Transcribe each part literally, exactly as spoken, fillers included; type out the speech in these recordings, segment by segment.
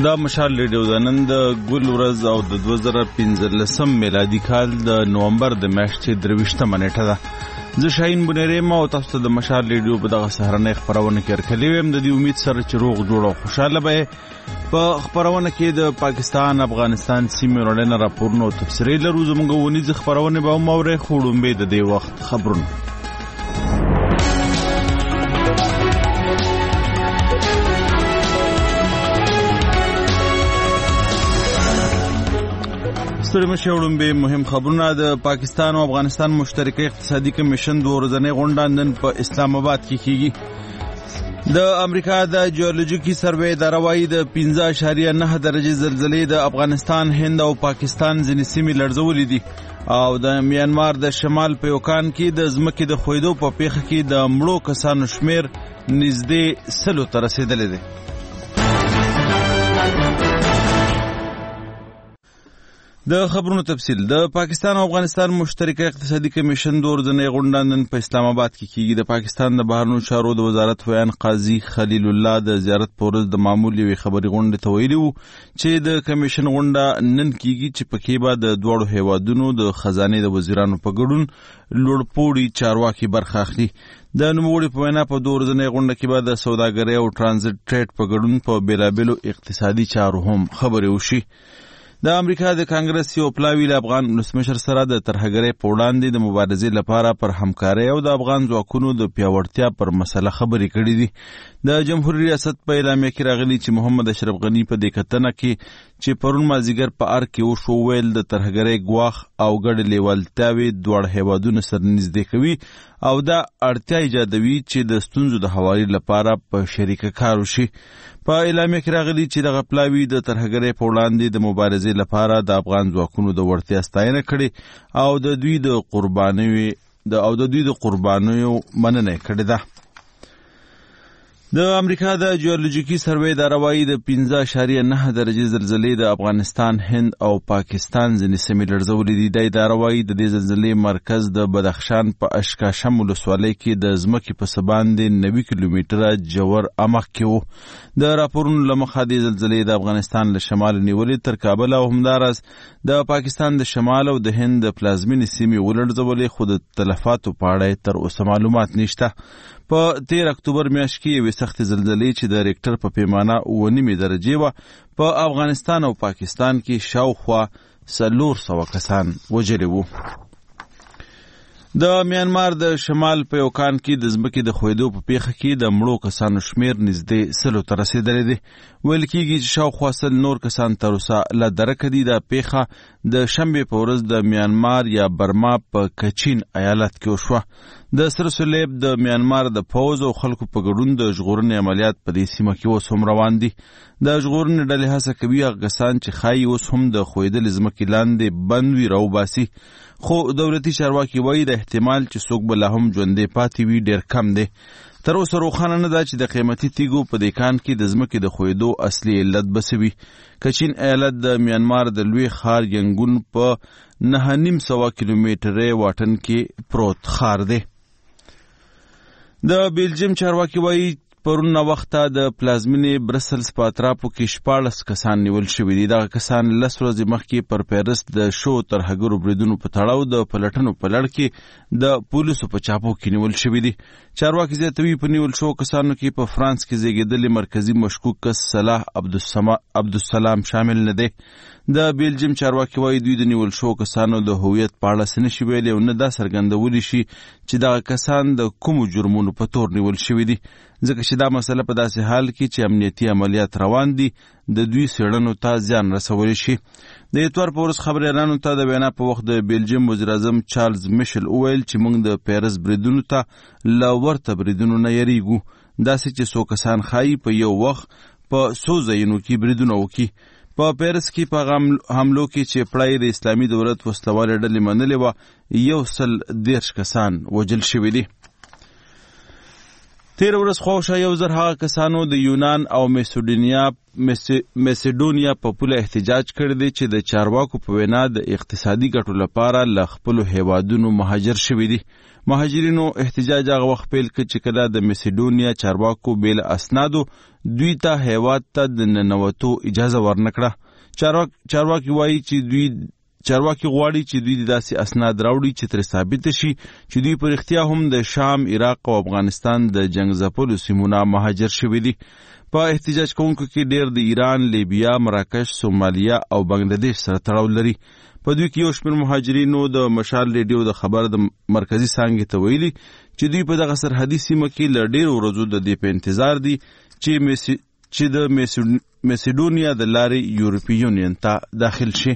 دا مشال ریډیو د نن د ګل ورځ او د دوه زره پنځلسم میلادي کال د نومبر د میاشتې درویشتمه نیټه ده. زه شاهین بنیری ما او تاسو ته د مشال ریډیو په دغه سهارنۍ خپرونه کې ورکړی ویم. د دې امید سره چې روغ جوړ او خوشحاله به په خپرونه کې د پاکستان افغانستان سیمې وړاندې راپورونه او تفسیري لرو. زموږ ونیزه خپرونه به هم اورئ، خو وړاندې د دې وخت خبرونه. ستړي مشي وړاندې مهم خبرونه. د پاکستان او افغانستان مشترکه اقتصادي کمیشن دوه ورځنۍ غونډه نن په اسلام آباد کې کیږي. د امریکا د جیولوژیکي سروې اداره وايي د پنځه اعشاریه نه درجې زلزلې د افغانستان، هند او پاکستان ځینې سیمې لړزولې دي او د میانمار د شمال په یوکان کې د ځمکې د ښویدو په پیښه کې د مړو کسانو شمیر نږدې سلو ته رسېدلی دی. د خبرونو تفصیل. د پاکستان او افغانستان مشترکه اقتصادي کمیشن دوه ورځنۍ غونډه نن په اسلام آباد کې کیږي. د پاکستان د بهرنیو چارو د وزارت ویان قاضي خلیل الله د زیارت په ورځ د معمول یوې خبري غونډې ته ویلي وو چې د کمیشن غونډه نن کیږي چې پکې به د دواړو هیوادونو د خزانې د وزیرانو په ګډون لوړپوړي چارواکي برخه اخلي. د نوموړي په وینا په دوه ورځنۍ غونډه کې به د سوداګرۍ او ټرانزیټ ټریډ په ګډون په بیلابیلو اقتصادي چارو هم خبرې وشي. د امریکا د کانګرس یو پلاوی له افغان ولسمشر سره د ترهګرۍ په وړاندې د مبارزې لپاره پر همکارۍ او د افغان ځواکونو د پیاوړتیا پر مسله خبرې کړې دي. د جمهوریت ریاست په اعلامیه کې راغلي چې محمد اشرف غنی په دې کتنه کې چې پرون مازدیګر په ار کې وشو ویل د ترهګرۍ ګواښ او ګډې لیوالتیاوې دواړه هیوادونه سره نږدې کوي او دا اړتیا ایجادوي چې د ستونزو د هواري لپاره په شریکه کار وشي. په اعلامیه کې راغلي چې دغه پلاوی د ترهګرۍ په وړاندې د مبارزې لپاره د افغان ځواکونو د وړتیا ستاینه کړې او د دوی د قربانیو د او د دوی د قربانیو مننه کړې ده. د امریکا د جیولوژیکي سروې اداره وايي د پنځه اعشاریه نه درجې زلزلې د افغانستان، هند او پاکستان ځینې سیمې لړزولې دي. د اداره وايي د دې زلزلې مرکز د بدخشان په اشکاشم ولسوالۍ کې د ځمکې په څه باندې نوي کیلومتره ژور عمق کې و. د راپورونو له مخه د زلزلې د افغانستان له شمال نیولې تر کابل او همداراز د پاکستان د شمال او د هند د پلازمینې سیمې ولړزولې، خو د تلفاتو په اړه تر اوسه معلومات نشته. په تیر اکتوبر میاشت کې یوې سختې زلزلې چې د ریکټر په پیمانه اوه نیمې درجې وه په افغانستان او پاکستان کې شاوخوا څلور سوه کسان وژلي وو. د میانمار د شمال په یوکان کې د ځمکې د ښویدو په پیښه کې د مړو کسانو شمیر نږدې سلو ته رسېدلی دی. ویل کېږي چې شاوخوا سل نور کسان تر اوسه له درکه دي. دا پیښه د شنبې په ورځ د میانمار یا برما په کچین ایالت کې وشوه. د سره صلیب د میانمار د پوځ او خلکو په ګډون د ژغورنې عملیات په دې سیمه کې اوس هم روان دي. د ژغورنې ډلې هڅه کوي هغه کسان چې ښایي اوس هم د ښویدلې ځمکې لاندې بند وي راوباسي، خو دولتي چارواکي وایي د احتمال چې څوک به لا هم ژوندی پاتې وي ډېر کم دی. تر اوسه روښانه نه ده چې د قیمتي تیږو په دې کان کې د ځمکې د ښویدو اصلي علت به څه وي. کچین ایالت د میانمار د لوی ښار ینګون په نهه نیم سوه کیلومترۍ واټن کې پروت ښار دی. د بیلجیم چارواکي وایي پرون وخته د پلازمینې برسلز په اطرافو کې شپاړس کسان نیول شوي دي. دغه کسان لس ورځې مخکې پر پیرس د شو ترهګرو بریدونو په تړاو د پلټنو په لړ کې د پولیسو په چاپو کې نیول شوي دي. چارواکي زیاتوي په نیول شو کسانو کې په فرانس کې زیږېدلي مرکزي مشکوک کس صلاح عبدالسلام شامل نه دی. د بیلجیم چارواکي وایي دوی د نیول شو کسانو د هویت په اړه څه نشي ویلی او نه دا څرګندولی شي چې دغه کسان د کومو جرمونو په تور نیول شوي دي، ځکه چې دا مسله په داسې حال کې چې امنیتي عملیات روان دي د دوی څېړنو ته زیان رسولی شي. د اتوار په ورځ خبریالانو ته د وینا په وخت د بیلجیم وزیراعظم چارلز میشل وویل چې موږ د پیرس بریدونو ته له ورته بریدونو نه یریږو، داسې چې څو کسان ښایي په یو وخت په څو ځایونو کې بریدونه وکړي. په پیرس کې په حملو کې چې پړی د اسلامي دولت وسلوالې ډلې منلې وه یو سل دېرش کسان وژل شوي دي. تیر ورځ خواوشا یو زر هغه کسانو د یونان او میسیډونیا میسیډونیا په پوله احتجاج کړی دی چې د چارواکو په وینا د اقتصادي ګټو لپاره له خپلو هیوادونو مهاجر شوي دي. مهاجرینو احتجاج هغه وخت پیل کړ چې کله د میسیډونیا چارواکو بېل اسنادو دوی ته هیواد ته د ننوتو اجازه ورنکړه. چارواک چارواکي وایي چې دوی چارواکي غواړي چې دوی داسې اسناد راوړي چې ترې ثابته شي چې دوی په رښتیا هم د شام، عراق او افغانستان د جنګ ځپلو سیمو نه مهاجر شوي دي. په احتجاج کوونکو کې ډېر د ایران، لیبیا، مراکش، سومالیا او بنګلادیش سره تړاو لري. په دوی کې یو شمېر مهاجرینو د مشال ریډیو د خبر د مرکزي څانګې ته ویلي چې دوی په دغه سرحدي سیمه کې له ډېرو ورځو د دې په انتظار دي چې میسی چې د میسیډونیا د لارې یورپي یونین ته داخل شي.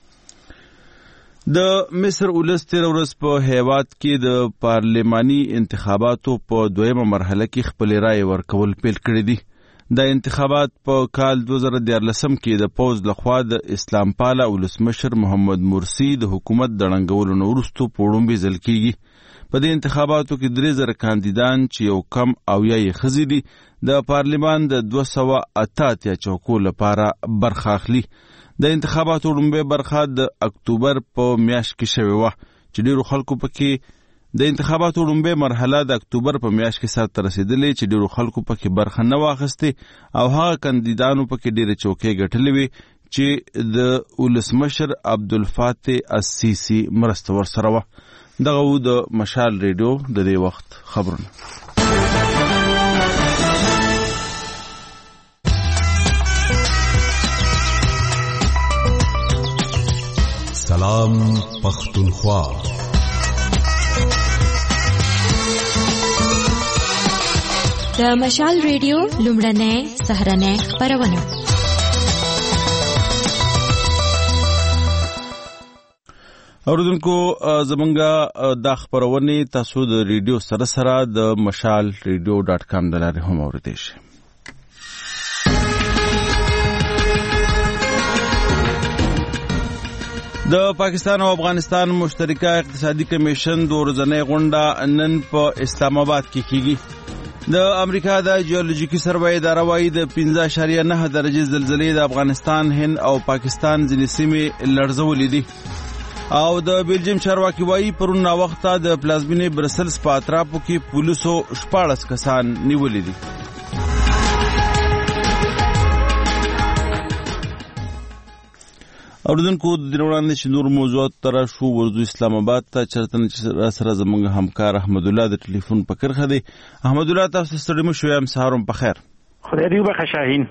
د مصر ولس تیر ورځ په هیواد کې د پارلماني انتخاباتو په دویمه مرحله کې خپل رائے ورکول پیل کړی دي. د انتخابات په کال دوه زره دیارلسم کې د پوز لخوا د اسلام پاله ولسمشر محمد مرسی د حکومت د ړنګولو نه وروسته په وړومبي ځل کېږي. په دې انتخاباتو کې درې زره کاندیدان چې یو کم او یا یې ښځې دي د پارلمان د دوه سوه اته اتیا چوکو لپاره برخه اخلي. د انتخاباتو لومړۍ برخه د اکتوبر په میاشت کې شوې وه چې ډېرو خلکو پکې د انتخاباتو لومړۍ مرحله د اکتوبر په میاشت کې سرته رسېدلې چې ډېرو خلکو پکې برخه نه واخیستې او هغه کاندیدانو پکې ډېرې چوکۍ ګټلې وې چې د ولسمشر عبدالفتاح السیسي مرسته ورسره وه. دغه و د مشال ریډیو د دې وخت خبرونه. سلام پختونخوا. د مشال ریډیو لومړنۍ سهرنۍ خپرونه. اوریدونکو زمونږ دا خپرونې تاسو د ریډیو سره سره د مشال ریډیو ډاټ کام د لارې هم اوریدلی شئ. د پاکستان او افغانستان مشترکه اقتصادي کمیشن د ورځنۍ غونډه نن په اسلام آباد کې کیږي. د امریکا د جیولوژیکي سروې اداره وايي د پنځه اعشاریه نه درجې زلزلې د افغانستان، هند او پاکستان ځینې سیمې لړزولې دي. او د بلجیم چارواکي وايي پرون ناوخته د پلازمینې برسلز په اطرافو کې پولیسو شپاړس کسان نیولي دي. اوریدونکو د دې وړاندې چې نور موضوعات ته راشو ورځو اسلام آباد ته چېرته نه چې راسره زموږ همکار احمدالله د ټلیفون په کرښه دی. احمدالله تاسو ستړي مه شئ، یم سهار مو په خیر. خدای دې وبخښه شاهین.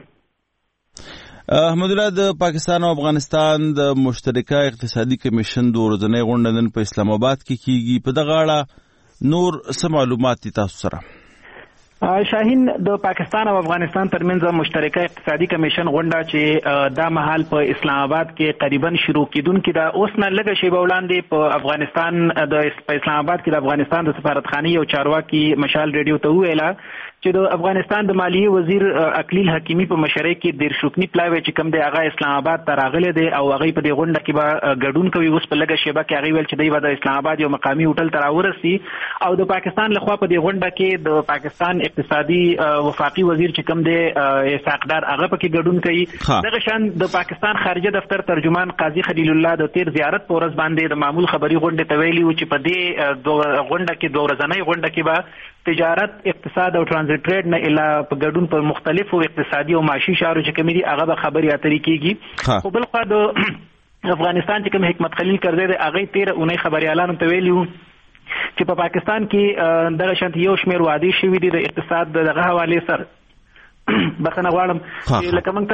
احمدالله د پاکستان او افغانستان د مشترکه اقتصادي کمیشن د ورځنۍ غونډه نن په اسلام آباد کې کیږي. په دغه اړه نور څه معلومات دي تاسو سره؟ شاهین، د پاکستان او افغانستان ترمنځ مشترکه اقتصادي کمیشن غونډه چې دا مهال په اسلام آباد کې قریبا شروع کیدونکې ده. اوس نه لږه شیبه وړاندې په افغانستان د په اسلام آباد کې د افغانستان د سفارتخانې یو چارواکي مشال ریډیو ته وویله چې د افغانستان د مالیې وزیر اقلیل حکیمي په مشرۍ کې دیر شکنی پلاوی چې کوم دی هغه اسلام آباد ته راغلی دی او هغه په دې غونډه کې به ګډون کوي. اوس په لږه شیبه کې هغه ویل چې دی به د اسلام آباد یو مقامي هوټل ته راورسي او د پاکستان لخوا په دې غونډه کې د پاکستان اقتصادي وفاقي وزیر چې کوم دی اسحاق هغه پکې ګډون کوي. دغه شان د پاکستان خارجه دفتر ترجمان قاضي خلیل الله د تیر زیارت په ورځ باندې د معمول خبري غونډه ته ویلي و چې په دې غونډه کې دوه ورځنۍ غونډه کې به تجارت، اقتصاد او ترانزیت ټریډ نه الا په ګډون په مختلفو اقتصادي او معاشي چارو چې کوم دي هغه به خبري اترې کیږي. خو بل خوا د افغانستان چې کوم حکمت خلیل کرزی دی هغه تیر اونۍ خبريالانو ته ویلي و چې په پاکستان کې دغه شانتي یو شمېر وعدې شوي دي د اقتصاد دغه حواله سره. بخنه غواړم چې لکه موږ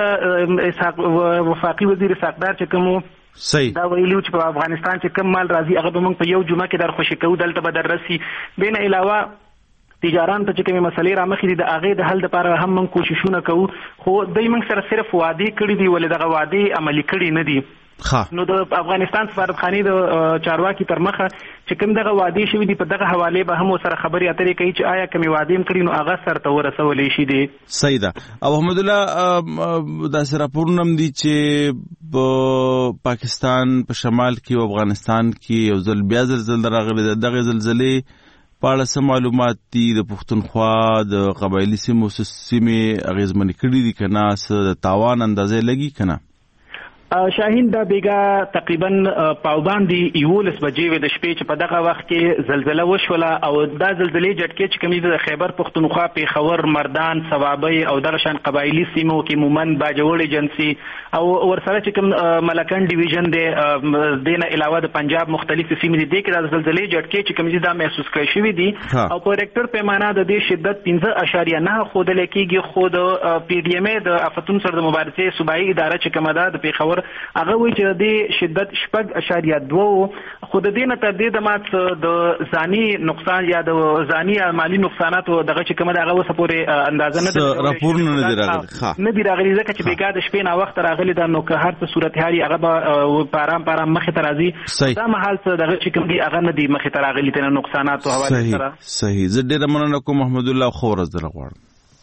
ته وفاقي وزیر اسحاق ډار چې کوم صحیح دا ویلو چې په افغانستان چې کوم مال راځي هغه به موږ په یو جمعه کې در خوشي کوو، دلته به در رسي. بین علاوه تجاران ته چې کومې مسلې رامخې دي د هغې د حل دپاره هم موږ کوششونه کوو، خو دوی موږ سره صرف وعدې کړي دي ولې دغه وعدې عملي کړي نه دي. نو د افغانستان سفارتخانې د چارواکي تر مخه چې کوم دغه وعدې شوي دي په دغه حوالې به هم سره خبرې اترې کوي چې آیا کومې وعدې هم کړي نو هغه سرته ورسولی شي دي. صحیح ده. او احمدالله داسې راپورونه هم دي چې په پاکستان په شمال کې او افغانستان کې یو ځل بیا زلزله راغلې ده. دغه زلزلې په اړه څه معلومات دي؟ د پښتونخوا د قبایلي سیمو سیمې اغېزمنې کړي دي که نه؟ څه د تاوان اندازې لګي که نه؟ شاهین دا بیګا تقریبا پاوبان دی یولس بجې وې د شپې چې په دغه وخت کې زلزله وشوله او دا زلزلې جټکې چې کومې د خیبر پښتونخوا پیښور مردان صوابۍ او دغه شان قبایلي سیمو کې مومند باجوړ ایجنسي او ورسره چې کوم ملکن ډیویژن دی دینه علاوه د پنجاب مختلفې سیمې دي کې د زلزلې جټکې چې کومې دا محسوس کړی شوې دي او په ریکټر پیمانه د دې شدت پنځه اعشاریه نه ښودل کېږي. خو د پی ډي ام ای د آفتونو سره د مبارزې صوبایي اداره چې کومه ده د پیښور هغه وایي چې د شدت شپږ اعشاریه دوه خو د دې نه تر دې د مات د ځاني نقصان یا د ځاني مالي نقصاناتو دغه چې کومه ده هغه اوسه پورې اندازه نه ده راپورونه نه دي راغلي نه دي راغلي ځکه چې بیګا د شپې نه وخت راغلي ده نو که هر څه صورتحال هغه به په ارام په ارام مخې ته راځي. دا مهال څه دغه چې کوم دي هغه نه دي مخې ته راغلي ته نقصاناتو حواله سره. صحیح. زه ډېره مننه کوم محمد الله، خو ورځ درله غواړم.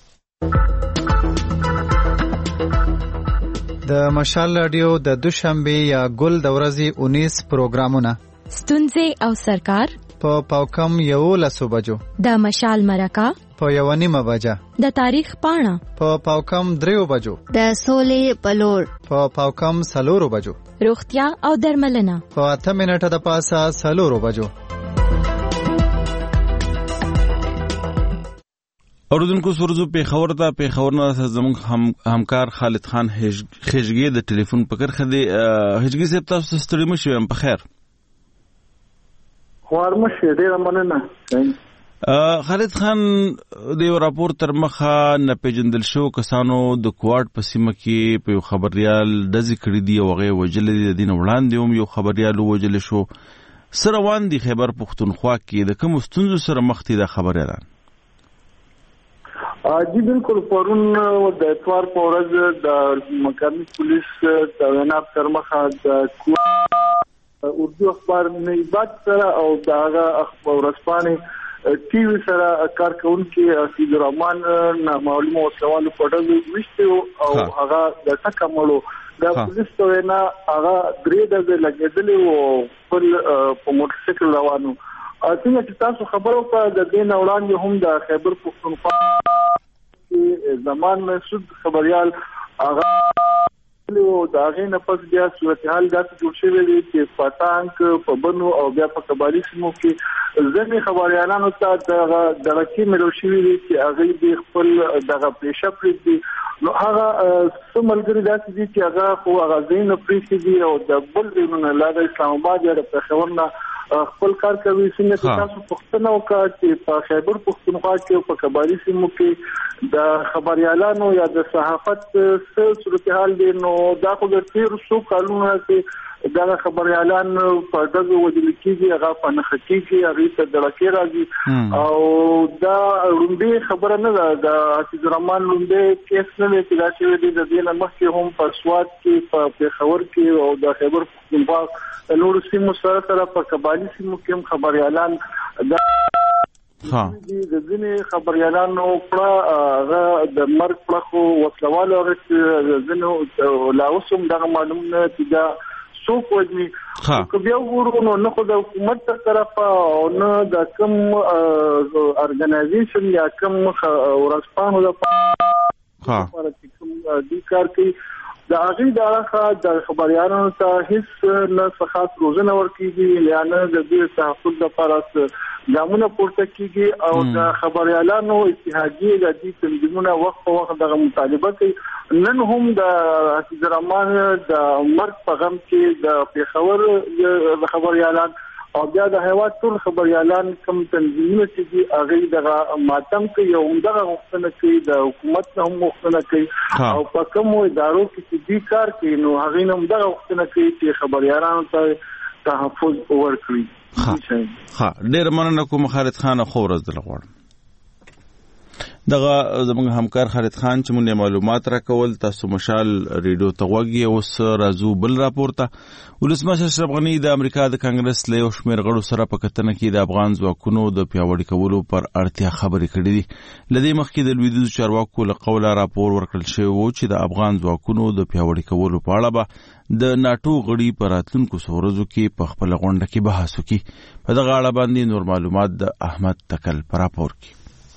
د مشال رادیو د دوشنبه یا ګل د ورځې اونیس پروګرامونه ستونزې او سرکار په پاوکم یو لسو بجو، د مشال مرکه په یو نیمه بجه، د تاریخ پاڼه په پاوکم دریو بجو، د سولې بلور په پاوکم سلورو بجو، روغتیا او درملنه په اته منټه د پاسه سلورو بجو. اوردونکو سورزو پیښور ته پیښور نه زموږ همکار خالد خان خېژګي د ټلیفون په کرخه دی. خېژګي صاحب تاسو ستړي مه شئ، په خیر. خوار مه شئ، ډېره مننه. خالد خان د یو راپور تر مخه نه پیژندل شو کسانو د کوارټ په سیمه کې په یو خبریال ډزې کړي دي او هغه وژلي دي. د دې نه وړاندې هم یو خبریال ووژل شو. څه روان دي خیبر پښتونخوا کې؟ د کومو ستونزو سره مخ دي دا خبریالان؟ جی بالکل. پرون د اتوار په ورځ د مقامی پولیس د ویناب تر مخه د اردو اخبار نېبات سره او د هغه اخبار ورځپاڼې ټي وي سره کارکونکي سید الرحمن نامعلومه وسلوالو په ډول وشتو او هغه د ټکمړو د پولیس ته وینا هغه درې د لګیدلې او خپل په موټر سایکل روانو. څنګه چې تاسو خبرو په د دې وړاندې هم د خیبر پښتونخوا زمان مسعود خبريال هغه له داغه نه پس بیا صورتحال داسې جوړ شوی دی چې په تانک په بنو او بیا په قبایلی سیمو کې ځینې خبريالانو ته دغه درکې ملو شوی دی چې هغه د خپل دغه پېښه پرې دي. نو هغه سملګری داسې دي چې هغه خو هغه زین پرې دي او د بل دینونه لاله اسلام آباد یا په خبرنا خپل کار کوي. څنګه تاسو پښتنو کا چې په خیبر پښتونخوا کې او په قبایلی سیمو کې د خبريالانو یا د صحافت څه صورتحال دي؟ نو دا خو د تیر څو کلونو کې دا خبريالان په دغه وجل کېږي، هغه په نخ کېږي، هغه ته درکې راځي او دا روندې خبره نه ده. د حسین الرحمن روندې کیس نه دی چې دا چې د دې نه مخکې هم په سواد کې په پیښور کې او د خیبر پښتونخوا نور سیمو سره سره په قبایلی سیمو کې هم خبريالان دا ها د ځینې خبريالانو پر هغه د مرګ پر خو وسلوال او ځینې لا اوسم دا معلوم نه چې دا څو کوجني که بیا وګورو نو خو د حکومت تر طرفه او نه د کوم ارګنایزیشن یا کوم ورسپانو د ها کوم د کار کوي د هغه دغه د خبريالانو ته هیڅ نه څخه روزنه ورکیږي یا نه د دې تحفظ لپاره ګامونه پورته کیږي او د خبريالانو اتحادیه د دې تنظیمونو وخت په وخت دغه مطالبه کوي. نن هم د حسین الرحمن د مرګ په غم کې د پیښور د خبريالان او بیا د هیواد ټول خبريالان کوم تنظیمونه چې هغه دغه ماتم کوي او دغه غوښتنه کوي د حکومت نه هم غوښتنه کوي او په کوم ادارو کې چې دې کار کوي نو هغه نه هم دغه غوښتنه کوي چې خبريالانو ته تحفظ ورکړي. ها ها ډېر مننه کوم خالد خان، خو ورځ دلته غواړم. دغه زموږ همکار خالد خان چې مونږ معلومات راکول. تاسو مشال ریډیو ته غوږی. اوس راځو بل راپور ته. ولسمشر اشرف غني د امریکا د کانګرس له یو شمېر غړو سره په کتنه کې د افغان ځواکونو د پیاوړي کولو پر اړتیا خبرې کړې دي. له دې مخکې د لویدیځو چارواکو له قوله راپور ورکړل شوی و چې د افغان ځواکونو د پیاوړي کولو په اړه به د ناټو غړي په راتلونکو څو ورځو کې په خپله غونډه کې بحث وکړي. په دغه اړه باندې نور معلومات د احمد تکل په راپور کې.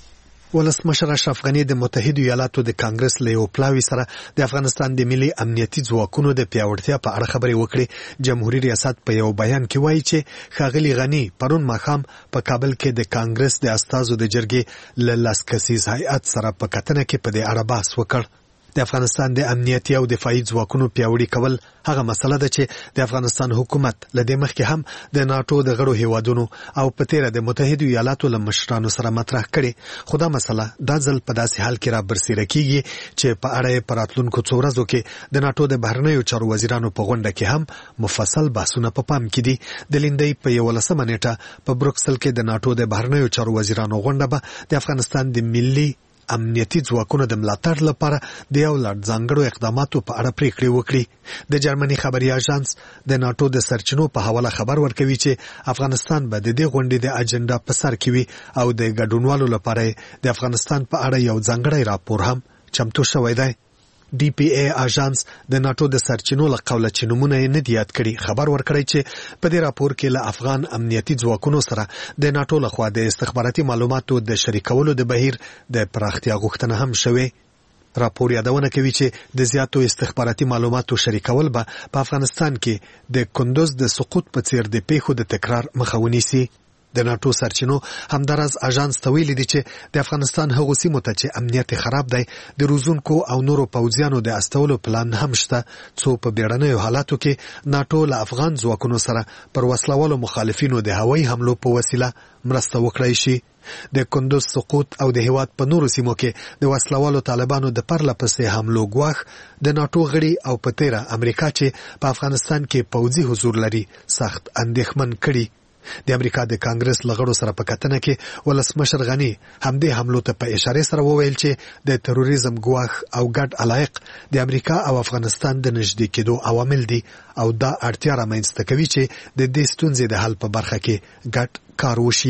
ولسمشر اشرف غني د متحده ایالاتو د کانګرس له یو پلاوي سره د افغانستان د ملي امنیتي ځواکونو د پیاوړتیا په اړه خبرې وکړې. جمهوریت ریاست په یو بیان کې وایي چې ښاغلي غني پرون ماښام په کابل کې د کانګرس د استازو د جرګې له لس کسیز هیئت سره په کتنه کې په دې اړه بحث وکړ. د افغانستان د امنیتي او دفاعي ځواکونو پیاوړي کول هغه مسله ده چې د افغانستان حکومت له دې مخکې هم د ناټو د غړو هیوادونو او په تیره د متحده ایالاتو له مشرانو سره مطرح کړي. خو دا مسله دا ځل په داسې حال کې را برسېره کیږي چې په اړه یې په راتلونکو څو ورځو کې د ناټو د بهرنیو چارو وزیرانو په غونډه کې هم مفصل بحثونه په پام کې دي. د لیندۍ په یولسمه نیټه په بروکسل کې د ناټو د بهرنیو چارو وزیرانو غونډه به د افغانستان د ملي امنیتي ځواکونو د ملاتړ لپاره د یو لړ ځانګړو اقداماتو په اړه پریکړې وکړي. د جرمني خبري اژانس د ناټو د سرچینو په حواله خبر ورکوي چې افغانستان به د دې غونډې د اجنډا په سر کې وي او د ګډونوالو لپاره د افغانستان په اړه یو ځانګړی راپور هم چمتو شوی دی. ډي پی ای اژانس د ناټو د سرچینو له قوله چې نمونه یې نه دي یاد کړي خبر ورکړی چې په دې راپور کې له افغان امنیتي ځواکونو سره د ناټو لخوا د استخباراتي معلوماتو د شریکولو د بهیر د پراختیا غوښتنه هم شوې. راپور یادونه کوي چې د زیاتو استخباراتي معلوماتو شریکول به په افغانستان کې د کندوز د سقوط په څیر د پیښو د تکرار مخه ونیسي. د ناټو سرچینو همدارز اژانس ته ویلي دي چې د افغانستان هغو سیمو ته چې امنیت خراب دی د روزونکو او نورو پوځیانو د استولو پلان هم شته څو په بیړنیو حالاتو کې ناټو له افغان ځواکونو سره پر وسلوالو مخالفینو د هوایي حملو په وسیله مرسته وکړای شي. د کندوز سقوط او د هیواد په نورو سیمو کې د وسلوالو طالبانو د پرله پسې حملو ګواښ د ناټو غړي او په تیره امریکا چې په افغانستان کې پوځي حضور لري سخت اندېښمن کړي. د امریکا د کانګرس لغړو سره په کتنه کې ولسمشر غني همدې حملو ته په اشاره سره وویل چې د تروریزم ګواښ او ګډ علایق د امریکا او افغانستان د نږدې کېدو عوامل دي او دا اړتیا رامنځته کوي چې د دې ستونزې د حل په برخه کې ګډ کار وشي.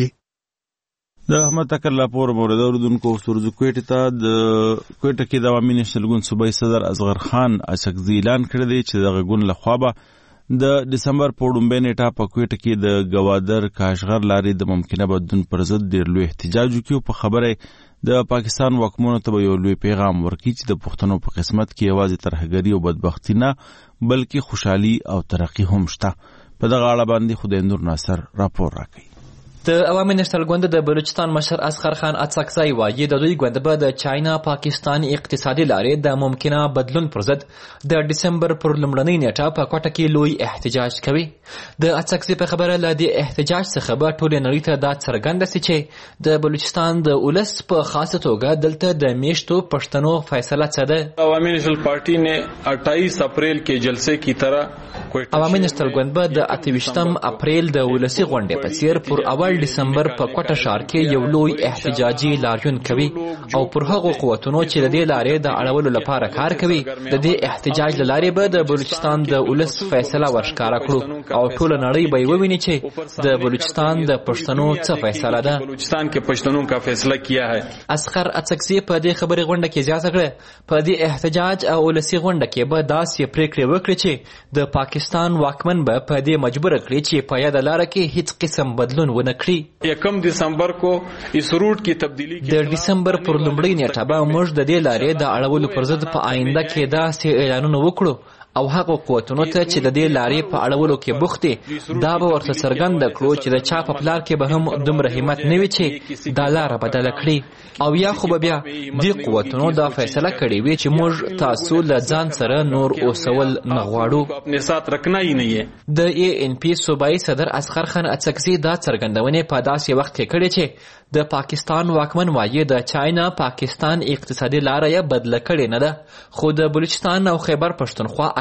د احمد تکل راپور مورد اوردونکو سرزو کویټه ته د کویټه کې د عوامي نېشنل ګوند صوبایي صدر اصغر خان اڅکزي اعلان کړی دی چې دغه ګوند لخوا به د دسمبر په لومړۍ نیټه په کویټه کې د ګوادر کاشغر لارې د ممکنه بدلون پر ضد ډېر لوی احتجاج وکړي. په خبره د پاکستان واکمنو ته به یو لوی پیغام ورکړي چې د پښتنو په قسمت کې یوازې ترهګري او بدبختي نه بلکې خوشحالي او ترقي هم شته. په دغه اړه باندې خدای نور ناصر راپور راکوي. د عوامي نېشنل ګوند د بلوچستان مشر اصغر خان اڅکزی وایي د دوی ګوند به د چاینا پاکستان اقتصادي لارې د ممکنه بدلون پر ضد د ډسمبر پر لومړنۍ نیټه په کوټه کې لوی احتجاج کوي. د اڅکزي په خبره له دې احتجاج څخه به ټولې نړۍ ته دا څرګنده سي چې د بلوچستان د ولس په خاصه توګه دلته د میشتو پښتنو فیصله څه ده. عوامي نېشنل پارټي نے اٹھائیس اپریل کې جلسے کی طرح عوامي نېشنل ګوند به د اته ویشتم اپریل د ولسی غونډې په څیر پر اول دسمبر په کوټه ښار کې یو لوی احتجاجي لاریون کوي او پر هغو قوتونو چې د دې لارې د اړولو لپاره کار کوي د دې احتجاج له لارې به د بلوچستان د ولس فیصله ورښکاره کړو او ټوله نړۍ به یې وویني چې د بلوچستان د پښتنو څه فیصله ده. بلوچستان کې پښتنو کا فیصله کیا ہے. اصغر اڅکزي په دې خبرې غونډه کې زیاته کړه په دې احتجاج او ولسي غونډه کې به داسې پریکړې وکړي چې د پاکستان واکمن به په دې مجبور کړي چې په یاده لاره کې هیڅ قسم بدلون ونه کړي. یکم دسمبر کو اس روټ کی تبدیلی د ډسمبر پر لومړۍ نیټه به موږ د دې لارې د اړولو پر ضد په آینده کې داسې اعلانونه وکړو او هغه قوتونو ته چې د دې لارې په اړولو کې بوخت دي دا به ورته څرګنده کړو چې د چا په پلار کې به هم دومره همت نه وي چې دا لاره بدله کړي او یا خو به بیا دې قوتونو دا فیصله کړې وي چې موږ تاسو له ځان سره نور اوسول نه غواړو. خپل سات رکھنا یې نه یې. د ای ان پی صوبایي صدر اصغر خان اڅکزي دا څرګندونې په داسې وخت کې کړې چې د پاکستان واکمن وایي د چاینا پاکستان اقتصادي لاره یې بدله کړې نه ده خو د بلوچستان او خیبر پښتونخوا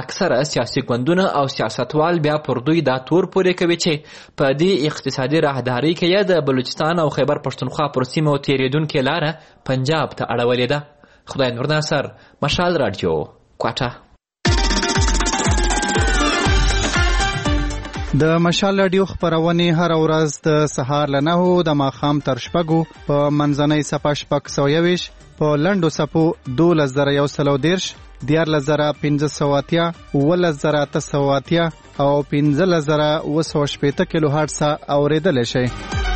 اکثره سیاسي ګوندونه او سیاستوال بیا پر دوی دا تور پورې کوي چې په دې اقتصادي راهداري کې یې د بلوچستان او خیبر پښتونخوا پر سیمو تېرېدونکې لاره پنجاب ته اړولې ده. خدای نور ناصر، مشال راډیو، کوټه. د مشال راډیو خپرونې هر ورځ د سهار له نهو د ماښام تر شپږو په منځنۍ څپه شپږ سوه یوویشت په لنډو څپو دولس زره یو سل او دېرش، دیارلس زره پنځه سوه اتیا، اوولس زره اته سوه اتیا او پنځلس زره اوه سوه شپېته کیلو هرټز اورېدلی شئ.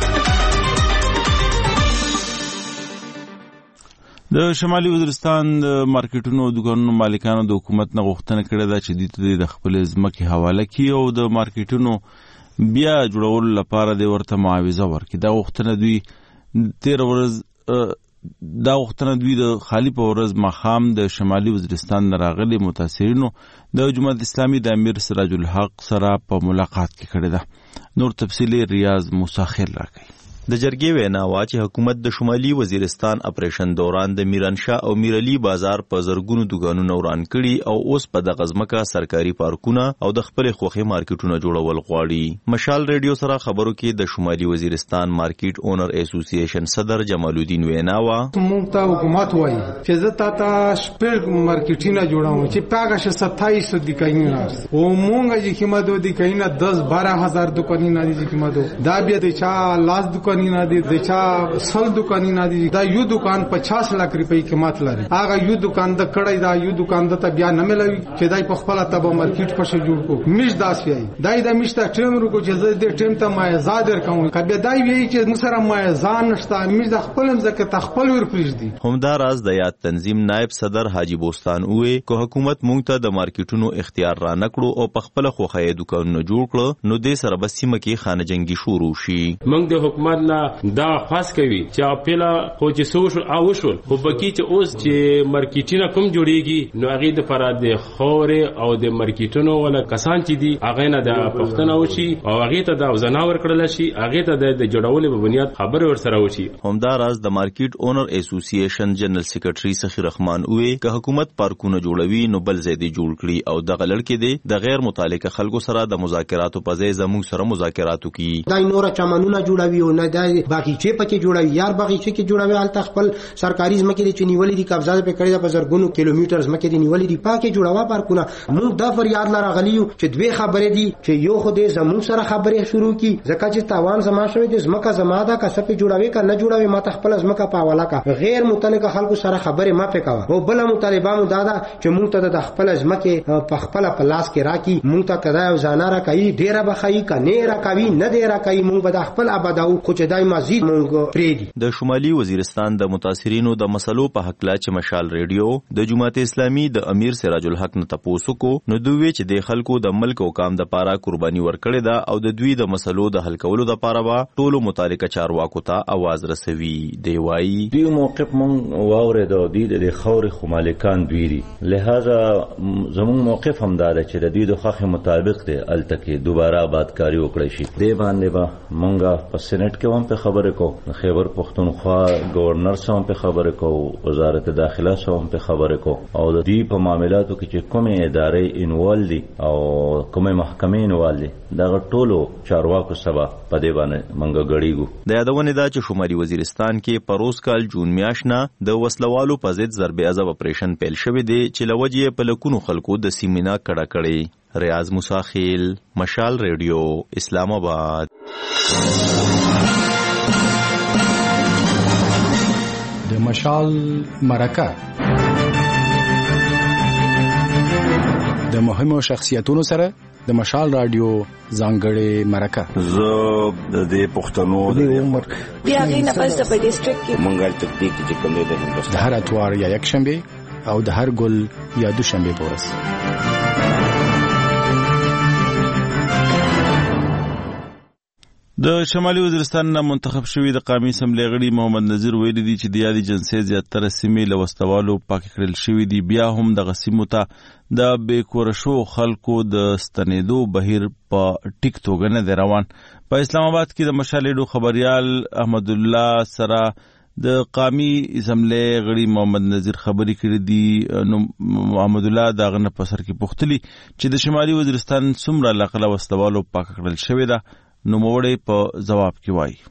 د شمالي وزیرستان د مارکیټونو او دوکانونو مالکانو د حکومت نه غوښتنه کړې ده چې دوی ته د خپلې ځمکې حواله کړي او د مارکیټونو بیا جوړولو لپاره د ورته معاوضه ورکړي. دا غوښتنه دوی تېره ورځ دا غوښتنه دوی د خالي په ورځ ماښام د شمالي وزیرستان نه راغلي متاثرینو د جماعت اسلامي د امیر سراج الحق سره په ملاقات کې کړې ده. نور تفصیلی ریاض موسی خیل راکوي. د جرګې وینا وا چې حکومت د شمالي وزیرستان اپریشن دوران د میرانشاه او میرعلی بازار په زرګونو دوکانونه وران کړي او اوس په دغه ځمکه سرکاري پارکونه او د خپلې خوښې مارکیټونه جوړول غواړي. مشال ریډیو سره خبرو کې د شمالي وزیرستان مارکیټ اونر اسوسییشن صدر جمال الدین وینا وا موږ ته حکومت وایي چې زه تا ته شپږ مارکیټونه جوړوم چې پاګه ستایس دوکانونه او موږ چې کومه دوه دوکانونه دس بارہ هزار دوکانونه دي چې کومه دا بیا د چا لاس دوکان نه دي د چا سل دکان نه دي. دا یو دکان پچاس لک روپۍ قیمت لري. هغه یو دکان د کړای دا یو دکان د ته بیا نه ملوي چې دای په خپل تبه مارکیټ پښه جوړ کو میش داسي دای د میش ته ټیم ورکو چې د ټیم ته ما زادر کوم کبه دای وی چې مسره ما ځان نشته میش د خپل مزکه تخپل ور پریږ دي. همدا راز د یاد تنظیم نائب صدر حاجی بوستان وې کو حکومت مونږ ته د مارکیټونو اختیار را نکړو او په خپل خوخه دکانونه جوړ کړو نو د سره بسیمه کې خانه جنگي شروع شي. مونږ د حکومت دا خاص کوي چې اپیلا خو چې سوشل او وشول خو بکی چې اوس چې مارکیټونه کوم جوړیږي نو هغه د فرا د خورې او د مارکیټونو ولا کسان چې دي هغه نه د پښتنه وشي او هغه ته د زناور کړل شي هغه ته د جوړولو په بنیاد خبر ور سره وشي. همدا راز د مارکیټ اونر اسوسییشن جنرال سیکریټری سخی رحمان وې که حکومت پارکونه جوړوي نو بل زیاتې جوړ کړي او د غلړ کې دي د غیر متعلقه خلکو سره د مذاکراتو په ځای زموږ سره مذاکراتو کوي. دا نور چمنونه جوړوي او نه د باغچې پکې جوړوي یار باغچې کې جوړوي الته خپل سرکاري ځمکې دي چې نیولې دي قبضه په کړی د بزرګونو کیلومتر ځمکې دي نیولې دي پاکه جوړوا پارکونه. موږ دا فریاد لاره غلیو چې دوی خبرې دي چې یو خو دې زموږ سره خبرې شروع کی ځکه چې تاوان زما شوی د ځمکه زما دا کسب جوړوي کا نه جوړوي ما ته خپل ځمکه په حواله کا غیر متعلقه خلکو سره خبرې ما پکوا او بل مطالبه مو دادا چې موږ ته د خپل ځمکه په خپل پلاس کې راکی موږ ته کدا او ځانا را کوي ډیره بخای کا نه را کوي نه دی را کوي موږ به خپل آباداو خو چې دای مزید موږ د شمالي وزیرستان د متاثرینو د مسلو په حق لا چې مشال ریډیو د جماعت اسلامي د امیر سراج الحق نه تاسو کو نو دوی چې د خلکو د ملک او کام د پاره قرباني ورکړي دا او د دوی د مسلو د حل کولو د پاره وا ټولو متعلقه چارواکو ته आवाज رسوي. دی وایي دوی موقف مونږ واورې د دوی د خوري خو مالکان دوی دي لہذا زموږ موقف هم دا چې د دوی د خاخ مطابق دی التکه دوباره آبادکاری وکړي شي. دی باندې با مونږه په سېنات کې هم په خبره کو خیبر پختونخوا گورنر سره په خبره کو وزارت داخله سره په خبره کو او د دې په معاملاتو کې چې کومه ادارې انوال دي او کومه محکمې انوال دي دا ټولو چارواکو سبا په دې باندې منګه غړیګو. د یادونه دا چې شمالي وزیرستان کې پروس کال جون میاشنه د وسلوالو په ضد ضرب عذاب اپریشن پیل شوی دی چې لوجې په لکونو خلکو د سیمینا کړه کړي. ریاض موسی خیل، مشال ریډیو، اسلام آباد. د مشال مرکه د مهمو شخصیتونو سره د مشال رادیو ځانګړې مرکه. زه د دې پښتنو د عمر بیا غي نه پس په ډیسټریکټ کې مونږه تکتیک چې کوم دی د هندوستان د هر اتوار یا یک شنبه او د هر ګل یا دوشنبه په ورځ. د شمالي وزیرستان نه منتخب شوی د قومي اسمبلی غړي محمد نذیر ویلي دي چې د یادي جنسي زیاتره سیمې له وسوالو پاک کړل شوی دي. بیا هم د غسیمو ته د بیکورشو خلکو د ستنېدو بهیر په ټیک توګه نه دی روان. په اسلام آباد کې د مشال ریډیو خبريال احمد الله سره د قامي اسمبلی غړي محمد نذیر خبري کړې دي. نو محمد الله دا غنه په سر کې پوښتلي چې د شمالي وزیرستان څومره لقله وسلوالو پاک کړل شوې ده. نو موړې په جواب کې وایي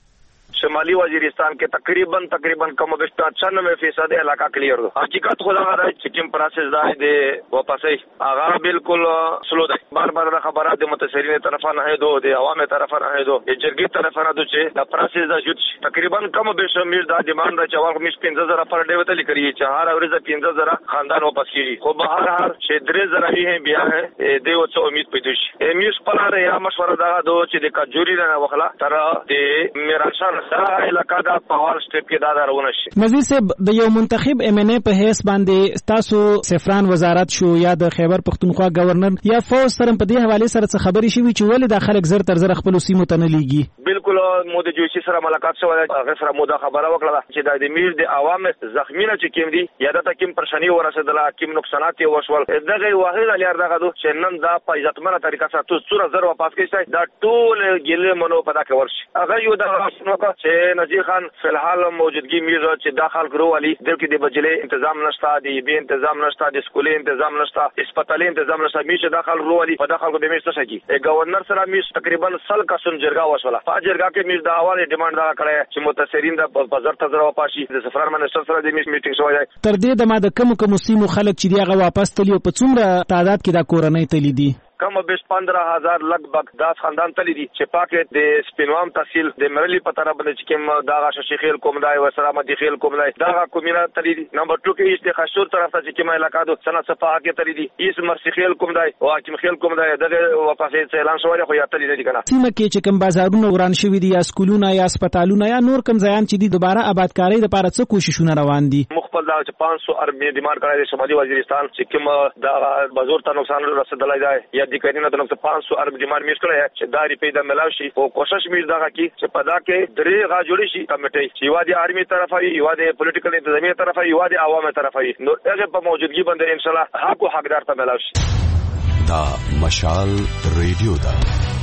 شمالی وزیرستان کې تقریبا تقریبا کم بیش پچانوے فیصد علاقہ کلیئر دو. حقیقت خدا غا ہے چکم پروسیس دا دے واپس آغا بالکل سلو دے. بار بار خبرات دے متاثرین طرفا نہ دو دے عوام طرفا نہ دو یہ جرگی طرفا نہ دو چے دا پروسیس دا جوت تقریبا کم بیش میر دا ڈیمانڈ دا چوال مش پنځه زره پر ډے وتلی کری چهار اورز پنځه زره خاندان واپس کیږي. خو بهر هر چې درې زره هی بیا ہے دے و څو امید پیدوش امیش پر یا مشوره دا دو چې د کجوري نه وخلا تر دې میرانشان علاقہ دا پاور سټیپ کې دا درونه شي. نذیر صاحب د یو منتخب ایم ان ای په هیڅ باندې تاسو سفران وزارت شو یا د خیبر پختونخوا گورنر یا فوز سره په دې حواله سره څه خبري شوی چې ولې د خلک زر تر زر خپل سیمو ته نه لیږي؟ بالکل مودي جوشي سره ملاقات شو هغه سره مودا خبره وکړه چې د میر د عوام زخمینه چې کیم دي یا د تکیم پرشنی ورسېدله کیم نقصانات یې وشول دغه واحد الیار دغه دو چې نن دا په عزتمنه طریقه سره تو څوره زر واپس کیږي دا ټول ګله منو پتا کور شي. هغه یو د نو چې نذیر خان فی الحال موجودگی میر چې داخل غرو والی د کې د بجلی تنظیم نشتا دی به تنظیم نشتا د سکولې تنظیم نشتا هسپتالي تنظیم نشتا می چې داخل غرو والی په داخل کو د میسته شي گورنر سره می تقریبا سل کا سن جرګه وشوله په جرګه کې می د اواله ډیماند دا کړی چې متاثرین د بازار ته زرا پاشي د سفر منسټر سره د میټینګ شوی تر دې د ما د کوم کوم سیمو خلک چې دیغه واپس تلی په څومره تعداد کې دا کورنۍ تلی دي؟ کم بیش پندرہ ہزار لگ بھگ داس خاندان تلی دی چې پاکه د سپینوام تحصیل د مرلی په طرف باندې چې کوم داغه شیخیل کوم دای و سلامتی خیل کوم دای داغه کومینه تلی دی. نمبر دو کې است خشور طرف ته چې کومه علاقہ دو سنا صفه کې تلی دی اس مرسیخیل کوم دای او حکیم خیل کوم دای دغه واپس اعلان شوی خو یا تلی دی کنه. سیمه کې چې کوم بازارونه وران شوی دي یا سکولونه یا هسپتالونه یا نور کوم ځایان چې دي دوباره آبادکاری لپاره څه کوششونه روان دي؟ مخبل دا چې پانچ سو ارب ډیماند کړی دی شمالي وزیرستان چې کوم دا بازار ته نقصان رسیدلای دی یا د کینه د نقصان پانچ سو ارب ډیماند میشته چې داری پیدا ملاو شي او کوشش میر دا کی چې پدا کې درې غا جوړی شي کمیټي چې یو د آرمي طرفه یو د پولیټیکل انتظامی طرفه یو د عوامو طرفه نو هغه په موجودګي باندې ان شاء الله حق او حقدار ته ملاو شي. دا مشال ریډیو دا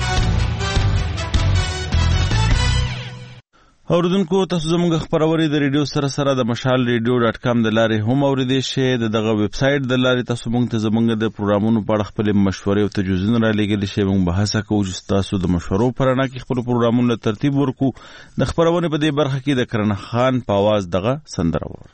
اوردونکو تاسو زموږ خبرونه د ریډیو سره سره د مشال ریډیو ډاټ کام د لارې هم اوریدئ شئ. دغه ویب سټ د لارې تاسو موږ ته زموږ د پروګرامونو په اړه خپل مشورې او تجویزونه را لېږلی شئ. موږ به هڅه کوو چې تاسو د مشورو په رڼا کې خپل پروګرامونه ترتیب ورکړو. د خبرونې په دې برخه کې د کرن خان په आवाज دغه سندره وره.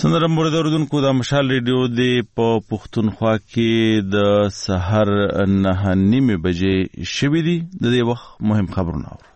سندرم مورد اوردونکو د مشال ریډیو د په پښتونخوا کې د سحر نه نیمه بجې شوې دي. د دې وخت مهم خبرونه اورو.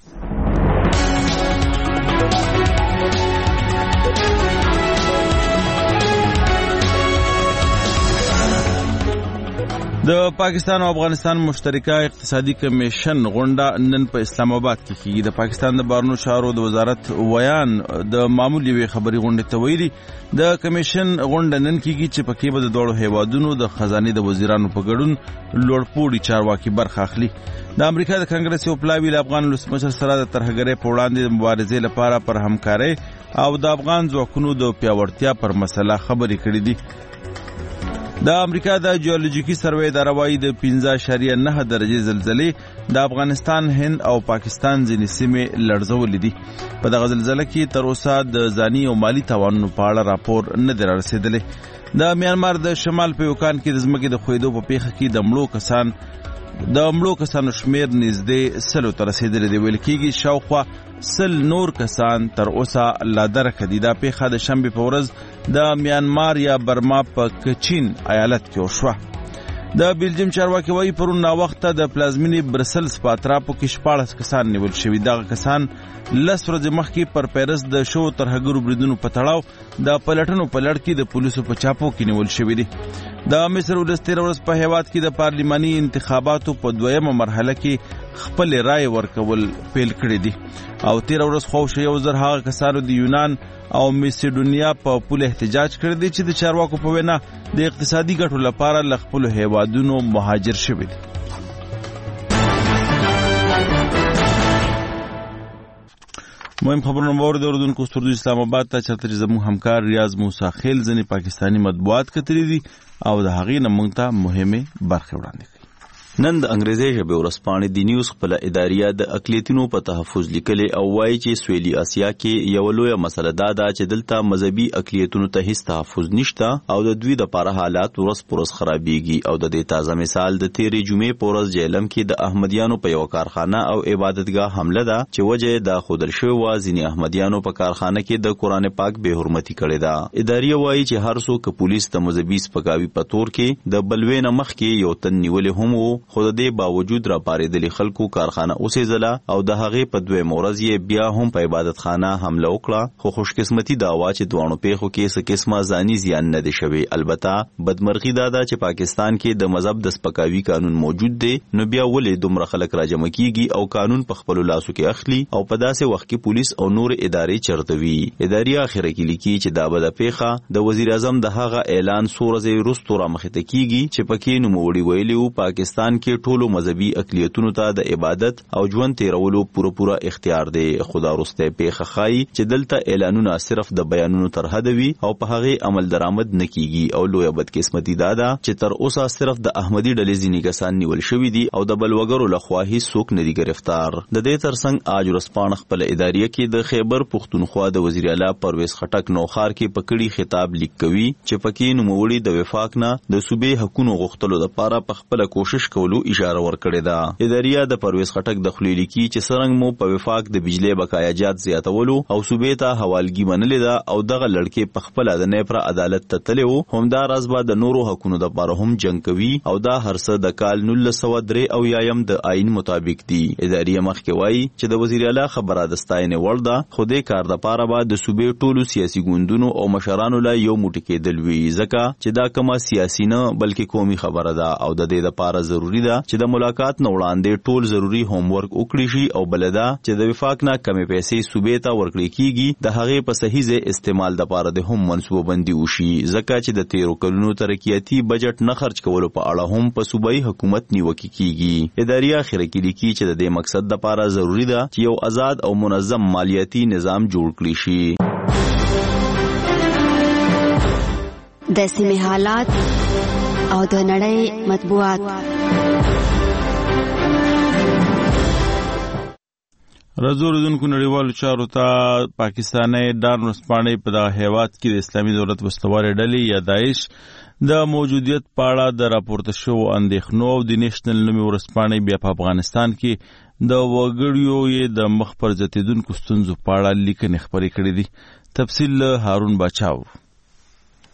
د پاکستان او افغانستان مشترکه اقتصادي کمیشن غونډه نن په اسلام آباد کې کیږي. د پاکستان د بهرنیو چارو د وزارت ویان د معمولی وی خبري غونډه ته ویلي د کمیشن غونډه نن کیږي چې پکې به د دوړو هیوادونو د خزانه د وزیرانو په ګډون لوړپوړي چارواکي برخه اخلي. د امریکا د کانګرس یو پلاوی له افغان ولسمشر سره د ترهګرۍ په وړاندې د مبارزې لپاره پر همکارۍ او د افغان ځواکونو د پیاوړتیا پر مسله خبرې کړې دي. د امریکا د جیولوژیکي سروې اداره وايي د پنځه اعشاریه نه درجې زلزلې د افغانستان، هند او پاکستان ځینې سیمې لړزولې دي. په دغه زلزلې کې تر اوسه د ځاني او مالی تاوانونو په اړه راپور نه دی رارسېدلی. د میانمار د شمال په یوکان کې د ځمکې د ښویېدو په پیښه کې د مړو کسان د مړو کسانو شمیر نږدې سلو ته رسېدلی دی. ویل کېږي شاوخوا سل نور کسان تر اوسه لا درکه دي. دا پیښه د شنبې په ورځ د میانمار یا برما په کچین ایالت کې وشوه. د بیلجیم چارواکي وایي پرون ناوخته د پلازمینې برسلز په اطرافو کې شپاړس کسان نیول شوي. دغه کسان لس ورځې مخکې پر پیرس د شو ترهګرو بریدونو په تړاو د پلټنو په لړ کې د پولیسو په چاپو کې نیول شوي دي. د مصر ولس تېره ورځ په هیواد کې د پارلماني انتخاباتو په دویمه مرحله کې خپل رای ورکول پیل کړی دي او تېره ورځ خوښ یو زر هغه کسانو د یونان او میسیډونیا په پول احتجاج کړی دی چې د چارواکو په وینا د اقتصادي ګټو لپاره له خپلو هیوادونو مهاجر شوي دي. مهم خبرونه مورد اوردونکو استردو اسلام آباد ته چرته چې زموږ همکار ریاض موسی خیل ځینې پاکستانی مطبوعات کتلي دي او د هغې نه موږ ته مهمې برخې وړاندې کوي. نن د انګریزي ژبې ورځپاڼې د نیوز خپله اداریه د اقلیتونو په تحفظ لیکلې او وایي چې سویلي اسیا کې یوه لویه مسله دا ده چې دلته مذهبي اقلیتونو ته هیڅ تحفظ نشته او د دوی دپاره حالات ورځ په ورځ خرابېږي. او د دې تازه مثال د تېرې جمعې په ورځ جیلم کې د احمدیانو په یوه کارخانه او عبادتګاه حمله ده چې وجه یې دا ښودل شوې وه ځینې احمدیانو په کارخانه کې د قرآن پاک بې حرمتي کړې ده. اداریه وایي چې هر څوک که پولیس د مذهبي سپکاوي په تور کې د بلوې نه مخکې یو تن نیولې هم و، خو د دې باوجود را پارېدلي خلکو کارخانه اوسېدله او د هغې په دویمه ورځ یې بیا هم په عبادتخانه حمله وکړه. خو خوشقسمتي دا وه چې دواړو پیښو کې څه قسمه ځاني زیان نه دی شوی. البته بدمرغي دا ده چې پاکستان کې د مذهب د سپکاوي قانون موجود دی، نو بیا ولې دومره خلک راجمع کیږي او قانون په خپلو لاسو کې اخلي او په داسې وخت کې پولیس او نور ادارې چرته وي. ادارې اخره کې لیکي چې دا بده پیښه د وزیر اعظم د هغه اعلان څو ورځې وروسته رامخې ته کیږي چې پکې نوموړي ویلي وو پاکستان کې ټولو مذهبي اقلیتونو ته د عبادت او ژوند تیرولو پوره پوره اختیار دی. خدا وروسته پیښه ښایي چې دلته اعلانونه صرف د بیانونو تر حده وي او په هغې عمل درآمد نه کیږي. او لویه بدقسمتي دا ده چې تر اوسه صرف د احمدي ډلې ځینې کسان نیول شوي دي او د بلوګرو لخوا هیڅ څوک نه دي ګرفتار. د دې ترڅنګ آج ورځپاڼه خپله اداریه کې د خیبر پښتونخوا د وزیر اعلی پرویز خټک نوښار کې په کړي خطاب لیک کوي چې پکې نوموړي د وفاق نه د صوبې حقونو غوښتلو دپاره په خپله کوشش کولو اشاره ورکړې ده. اداریه د پرویز خټک د خولې لیکي چې څرنګه مو په وفاق د بجلی بقایاجات زیاتولو او صوبې ته حوالګي منلې ده او دغه لړکې په خپله د نیپره عدالت ته تللی و، همداراز به د نورو حقونو دپاره هم جنګ کوي او دا هر څه د کال نولس سوه درې اویایم د آئین مطابق دي. اداریه مخکې وایي چې د وزیر اعلی خبره د ستاینې وړ ده، خو دې کار دپاره به د صوبې ټولو سیاسي ګوندونو او مشرانو له یو موټی کېدل وي، ځکه چې دا کومه سیاسي نه بلکې قومي خبره ده او د دې دپاره ضروري ده چې د ملاقات نه وړاندې ټول ضروري هوم ورک وکړي شي او بله ده چې د وفاق نه کمې پیسې صوبې ته ورکړې کیږي د هغې په صحیح ځای استعمال دپاره د هم منصوبه بندي وشي، ځکه چې د تیرو کلونو ترقیاتي بجټ نه خرج کولو په اړه هم په صوبایي حکومت نیوکې کیږي. اداریه اخره کې لیکي چې د دې مقصد دپاره ضروري ده چې یو آزاد او منظم مالیاتي نظام جوړ کړي شي. د سیمې حالات او د نړۍ مطبوعات. رضو ردونکو نړیوالو چارو ته پاکستانی ډان ورځپاڼې په دغه هیواد کې د اسلامي دولت وسلوالې ډلې یا داعش د موجودیت په اړه د راپورته شوو اندېښنو او د نیشنل نومي ورځپاڼې بیا په افغانستان کې د وګړیو یې د مخ پر زیاتېدونکو ستونزو په اړه لیکنې خپرې کړې دي. تفصیل له هارون باچا.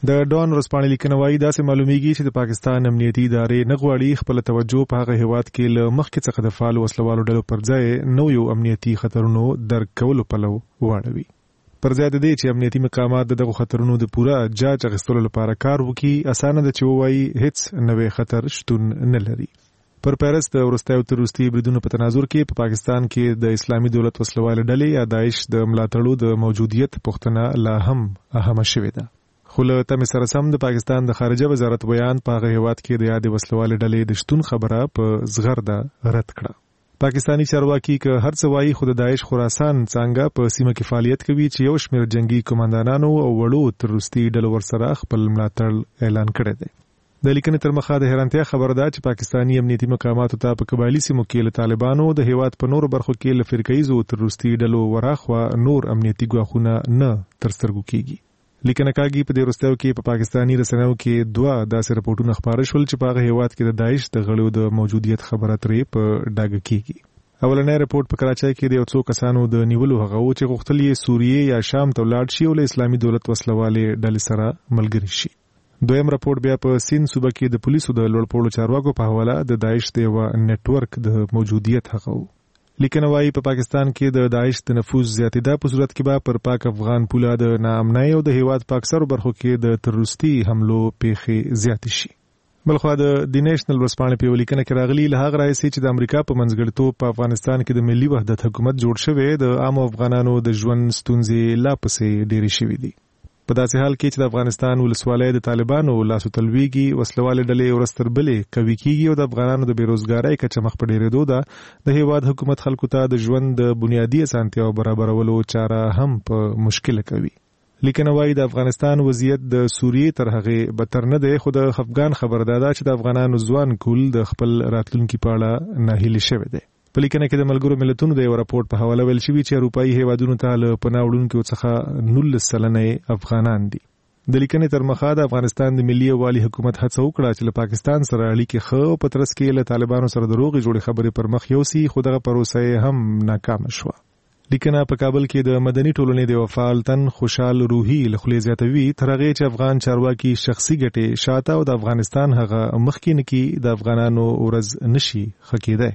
د ډان ورځپاڼې لیکنه وایي داسې معلومیږي چې د پاکستان امنیتي ادارې نه غواړي خپل توجه په هغه هیواد کې له مخکې څخه د فعال وسلوالو ډلو پر ځای نویو امنیتي خطرونو درک کولو پلو واړوي. پر ځای د دې چې امنیتي مقامات دغه خطرونو د پوره جاج اخیستلو لپاره کار وکړي، اسانه ده چې ووایي هیڅ نوی خطر شتون نه لري. پر پیرس د وروستیو تر وروستي بریدونو په تناظر کې په پاکستان کې د اسلامي دولت وسلوالې ډلې یا داعش د ملاتړو د موجودیت پوښتنه لا هم اهمه شوې ده. خو له تمې سره سم د پاکستان د خارجه وزارت بیان په هغه هیواد کې د یادې وسلوالې ډلې د شتون خبره په زغرده رد کړه. پاکستانی چارواکي که هر څه وایي خو د داعش خراسان څنګه په سیمه کې فعالیت کوي چې یو شمېر جنگي کمانډانانو او وړو تروریستي ډلو ورسره خپل ملاتړ اعلان کړی دی. د لیکنې تر مخه د حیرانتیا خبره ده چې پاکستانی امنیتي مقاماتو ته په قبایلي سیمو کې له طالبانو د هیواد په نورو برخو کې له فرقه‌ایزو تروریستي ډلو وراخوا نور امنیتي ګواښونه نه تر سترګو کېږي. لیکنه کاږي په دې وروستیو کې په پاکستانی رسنیو کې دوه داسې راپورټونه خپاره شول چې په هغه هیواد کې د داعش د غړو د موجودیت خبره ترې په ډاګه کېږي. اولنی راپورټ په کراچۍ کې د یو څو کسانو د نیولو هغه و چې غوښتل یې سوریې یا شام ته ولاړ شي او له اسلامي دولت وسلوالې ډلې سره ملګري شي. دویم راپورټ بیا په سین صوبه کې د پولیسو د لوړپوړو چارواکو په حواله د داعش د یو نتورک د موجودیت هغه و. لیکنه وايي په پاکستان کې د داعش د نفوذ زیاتېدا په صورت کې به پر پاک افغان پوله د ناامنۍ او د هیواد په اکثرو برخو کې د تروریستي حملو پیښې زیاتې شي. بلخوا د دی نېشنل ورځپاڼې په یوه لیکنه کې راغلي له هغه راهیسې چې د امریکا په منځګړیتوب په افغانستان کې د ملي وحدت حکومت جوړ شوی د عامو افغانانو د ژوند ستونزې لا پسې ډېرې شوې دي. په داسې حال کې چې د افغانستان ولسوالۍ د طالبانو لاسو تلویږي، وسلوالې ډلې ورځ تر بلې قوي کېږي او د افغانانو د بېروزګارۍ کچه مخ په ډېرېدو ده، د هیواد حکومت خلکو ته د ژوند د بنیادي اسانتیاو برابرولو چاره هم په مشکله کوي. لیکنه وايي د افغانستان وضعیت د سوریې تر هغې بدتر نه دی، خو د خفګان خبر دا ده چې د افغانانو ځوان کول د خپل راتلونکي په اړه ناهیلي شوی دی. په لیکنه کې د ملګرو ملتونو د یو راپورټ په حواله ویل شوي چې اروپایي هیوادونو ته له پناه وړونکو څخه نولس سلنه افغانان دي. د لیکنې تر مخه د افغانستان د ملي یووالي حکومت هڅه وکړه چې له پاکستان سره اړیکې ښه او په ترڅ کې له طالبانو سره د روغې جوړې خبرې پر مخ یوسي، خو دغه پروسه هم ناکامه شوه. لیکنه په کابل کې د مدني ټولنې د یو فعال تن خوشحال روحي له خولې زیاتوي تر هغې چې افغان چارواکي شخصي ګټې شاته او د افغانستان هغه مخکې نه کي د افغانانو ورځ نشي ښه کېدی.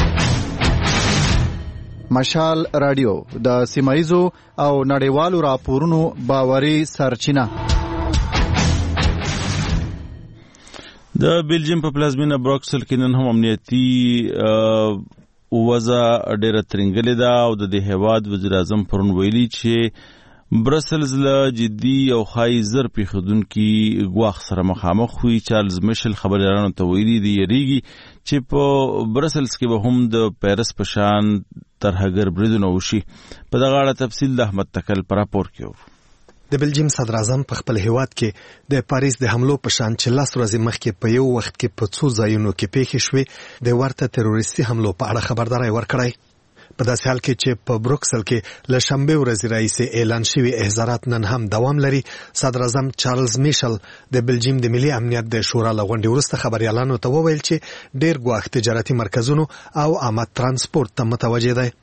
مشال رادیو د سیمایزو او نړیوالو راپورونو باوري سرچینه. د بلجیم په پلازمینه بروکسل کې نن هم امنیتي وضع ډېره ترنګلې ده او د دې هیواد وزیر اعظم پرون ویلي چې برسلز له جدي او ښایي زر پیښیدونکي ګواښ سره مخامخ وي. چارلز میشل خبریالانو ته ویلي دي یریږي چې په برسلز کې به هم د پیرس په شان ترهګر بریدونه وشي. په دغه اړه تفصیل د احمد تکل په راپور کې و. د بلجیم صدر اعظم په خپل هیواد کې د پاریس د حملو په شان چې لاس ورځې مخکې په یو وخت کې په څو ځایونو کې پیښې شوې د ورته تروریستي حملو په اړه خبرداری ورکړی. په داسې حال کې چې په بروکسل کې له شنبې ورځې راهیسې اعلان شوي احضارات نن هم دوام لري، صدر اعظم چارلز میشل د بلجیم د ملي امنیت د شورا له غونډې وروسته خبریالانو ته وویل چې ډېر ګواښ تجارتي مرکزونو او عامه ترانسپورت ته متوجه دی.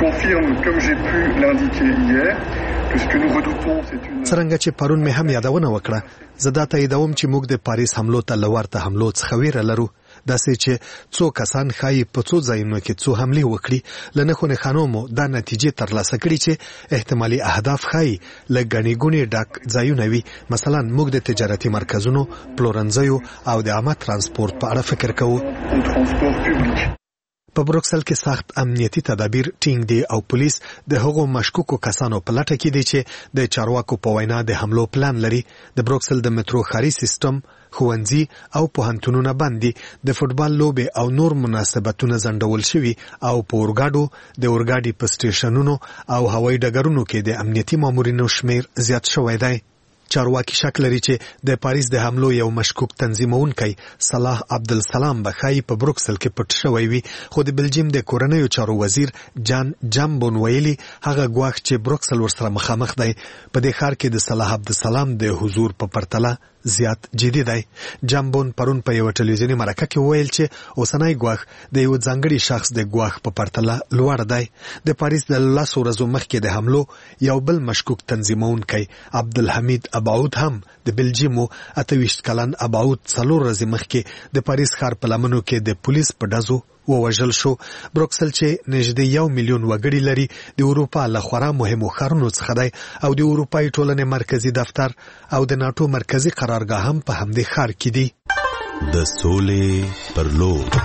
څرنګه چې پرون مې هم یادونه وکړه، زه دا تاییدوم چې موږ د پاریس حملو ته له ورته حملو څخه ویره لرو. داسې چې څو کسان ښایي په څو ځایونو کې څو حملې وکړي، له نښو نښانو مو دا نتیجې ترلاسه کړي چې احتمالي اهداف ښایي له ګڼې ګوڼې ډک ځایونه وي. مثلا موږ د تجارتي مرکزونو، پلورنځیو او د عامه ترانسپورت په اړه فکر کوو. په بروکسل کې سخت امنیتي تدابیر ټینګ دي او پولیس د هغو مشکوکو کسانو په لټه کې دي چې د چارواکو په وینا د حملو پلان لري. د بروکسل د مترو ښاري سیستم، ښوونځي او پوهنتونونه بند دي. د فوټبال لوبې او نور مناسبتونه ځنډول شوي او په اورګاډو، د اورګاډي په سټیشنونو او هوایي ډګرونو کې د امنیتي مامورینو شمیر زیات شوی دی. چارواکي شک لري چې د پاریس د حملو یو مشکوک تنظیمونکی صلاح عبدالسلام به ښایي په بروکسل کې پټ شوی وي، خو د بلجیم د کورنیو چارو وزیر جان جامبون ویلي هغه ګواښ چې بروکسل ورسره مخامخ دی په دې ښار کې د صلاح عبدالسلام د حضور په پرتله زیات جدي دی. جامبون پرون په یو ټلویزیونی مرکه کې ویل چې اوسنۍ ګواښ د یو ځانګړي شخص د ګواښ په پرتله لوړ دی. د پاریس د لسو ورځو مخکې د حملو یو بل مشکوک تنظیمونکی عبدالحمید ابعود هم د بلجیمو اته ویشت کلن ابعود څلور ورځې مخکې د پاریس ښار په لمنو کې د پولیس په ډزو ووژل شو. بروکسل چې نږدې یو میلیون وګړي لري د اروپا له خورا مهمو ښارونو څخه دی او د اروپایي ټولنې مرکزی دفتر او د ناټو مرکزی قرارګاه هم په همدې ښار کې دي. د سولې پر لور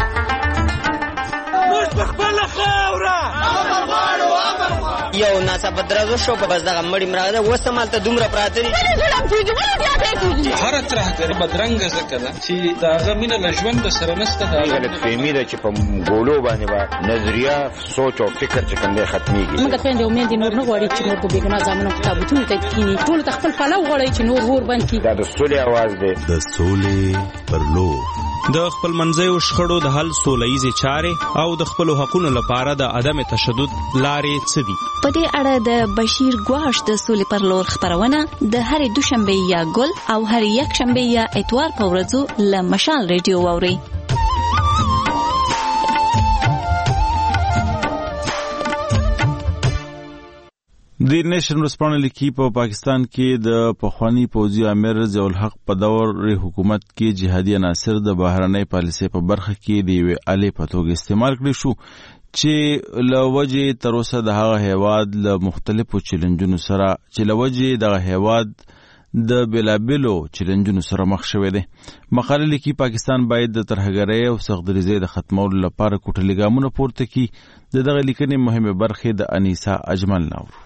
یو ناڅاپه درز وشو په بس دغه مړی مراغه اوس همالته دومره پراته دي. هره ترهګري بدرنګه ځکه ده چې د هغه مینه له ژونده سره نشته. د غلطفهمي ده چې په ګولو باندې به نظریه سوچ او فکر چې کوم دی ختمېږي. موږ خویندې او میندې نور نه غواړي چې نور په بېګناه زامنو په تابوتونو ته کښېني. ټولو ته خپل پلو غواړي چې نور اور بند کړي. دا د سولې اواز دی. د سولې پر لور د خپل منځیو شخړو د حل سولهییزې چارې او د خپلو حقونو لپاره د عدم تشدد لارې څه دي؟ په دې اړه د بشیر ګواش د سولې پر لور خبرونه د هرې دوشنبې یا ګل او هرې یکشنبې یا اتوار په ورځو له مشال ریډیو واورئ. د نیشن ورځپاڼه لیکي په پاکستان کې د پخوانی پوځي امیر ضیاء الحق په دور حکومت کې جهادي عناصر د بهرنۍ پالیسۍ په برخه کې د یوې آلې په توګه استعمال کړي شو چې له وجې تر اوسه د هغه هیواد له مختلفو چیلنجونو سره چې له وجې دغه هیواد د بېلابېلو چیلنجونو سره مخ شوی دی. مقاله لیکي پاکستان باید د ترهګرۍ او سختدریزۍ د ختمولو لپاره کوټلي ګامونه پورته کړي. د دغه لیکنې مهمې برخې د انیسا اجمل ناورو.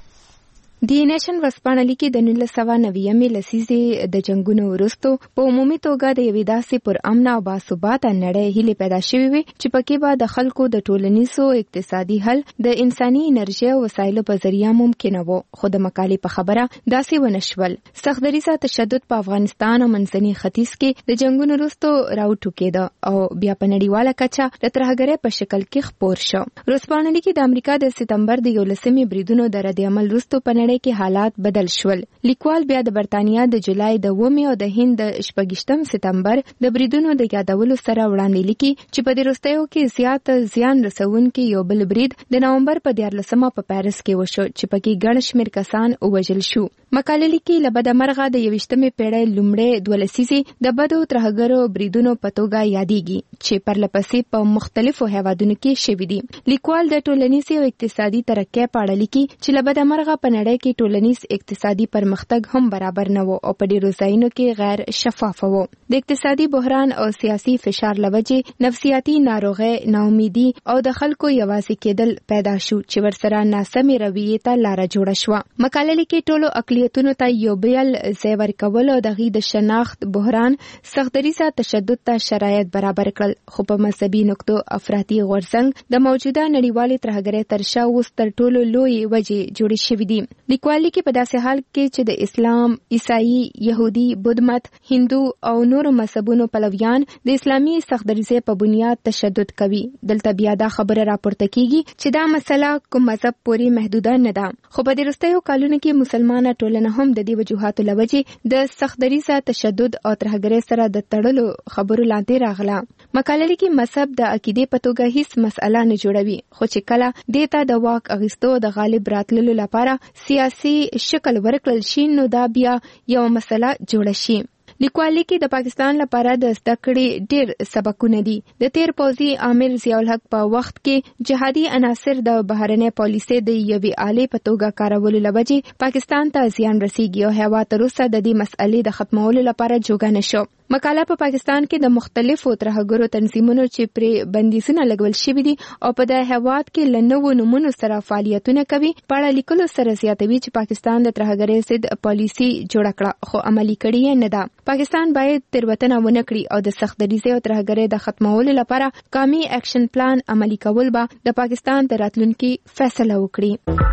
د نیشن ورځپاڼه لیکي د نولس سوه نویمې لسیزې د جنګونو وروسته په عمومي توګه د یوې داسې پر امن او باثباته نړۍ هیلې پیدا شوې وې چې پکې به د خلکو د ټولنیزو اقتصادي حل د انساني انرژي او وسایلو په ذریعه ممکنه و. خو د مقالې په خبره داسې ونه شول. سختدریزه تشدد په افغانستان او منځني ختیځ کې د جنګونو وروسته راوټوکېده او بیا په نړیواله کچه د ترهګرۍ په شکل کې خپور شو. ورځپاڼه لیکي د امریکا د سپتمبر د یولسمې بریدونو د ردعمل وروسته په کې حالات بدل شول. لیکوال بیا د برتانیا د جولای د اوومې او د هند د شپږیشتم سپتمبر د بریدونو د یادولو سره وړاندې لیکي چې په دې وروستیو کې زیات زیان رسونکي یو بل برید د نومبر په دیارلسمه په پاریس کې وشو چې پکې ګڼ شمېر کسان ووژل شو. مقاله لیکي له بده مرغه د یویشتمې پیړۍ لومړۍ دوه لسیزې د بدو ترهګرو بریدونو په توګه یادېږي چې پرلپسې په مختلفو هیوادونو کې شوي دي. لیکوال د ټولنیزې او اقتصادي ترقۍ په اړه لیکي چې له بده مرغه په نړۍ کې ټولنیز اقتصادي پرمختګ هم برابر نه و او په ډیرو ځایونو کې غیر شفاف و. د اقتصادي بحران او سیاسي فشار له وجې نفسیاتي ناروغۍ، ناامیدي او د خلکو یوازې کېدل پیدا شو چې ورسره ناسمې رویې ته لاره جوړه شوه. مقاله لیکي ټولو اقلیتونو ته یو بیل ځای ورکول او د هغې د شناخت بحران سختدریزه تشدد ته شرایط برابر کړل. خو په مذهبي نقطو افراطي غورځنګ د موجوده نړیوالې ترهګرۍ تر شا اوس تر ټولو لویې وجې جوړې شوي دي. لیکوال لیکي په داسې حال کې چې د اسلام، عیسائی، يهودي، بودمت، هندو او نورو مذهبونو پلویان د اسلامي سختدریزۍ په بنیاد تشدد کوي. دلته بیا دا خبره راپورته کیږي چې دا مسله کوم مذهب پورې محدوده نه ده. خو په دې وروستیو کلونو کې مسلمانه ټولنه هم د دې وجوهاتو له وجې د سختدریزه تشدد او ترهګرۍ سره د تړلو خبرو لاندې راغله. مقاله لیکي مذهب د عقیدې په توګه هیڅ مسله نه جوړوي، خو چې کله دې ته د واک اخیستو د غالب راتللو لپاره سیاسي شکل ورکړل شي نو دا بیا یو مسله جوړه شي. لیکوال لیکي د پاکستان لپاره د زده کړې ډېر سبقونه دي. د تیر پوځي امیر ضیاء الحق په وخت کې جهادي عناصر د بهرنۍ پالیسۍ د یوې آلې په توګه کارولو له وجې پاکستان ته زیان رسیږي او هیواد تر اوسه د دې مسئلې د ختمولو لپاره جوګه نه شو. مقاله په پاکستان کې د مختلفو ترهګرو تنظیمونو چې پرې بندیزونه لګول شوي دي او په دې هیواد کې له نوو نومونو سره فعالیتونه کوي په اړه لیکلو سره زیاتوي چې پاکستان د ترهګرۍ ضد پالیسي جوړه کړه خو عملي کړې یې نه ده. پاکستان باید تېروتنه ونه کړي او د سختدریزۍ او ترهګرۍ د ختمولو لپاره قومي اکشن پلان عملي کول به د پاکستان د راتلونکي فیصله وکړي.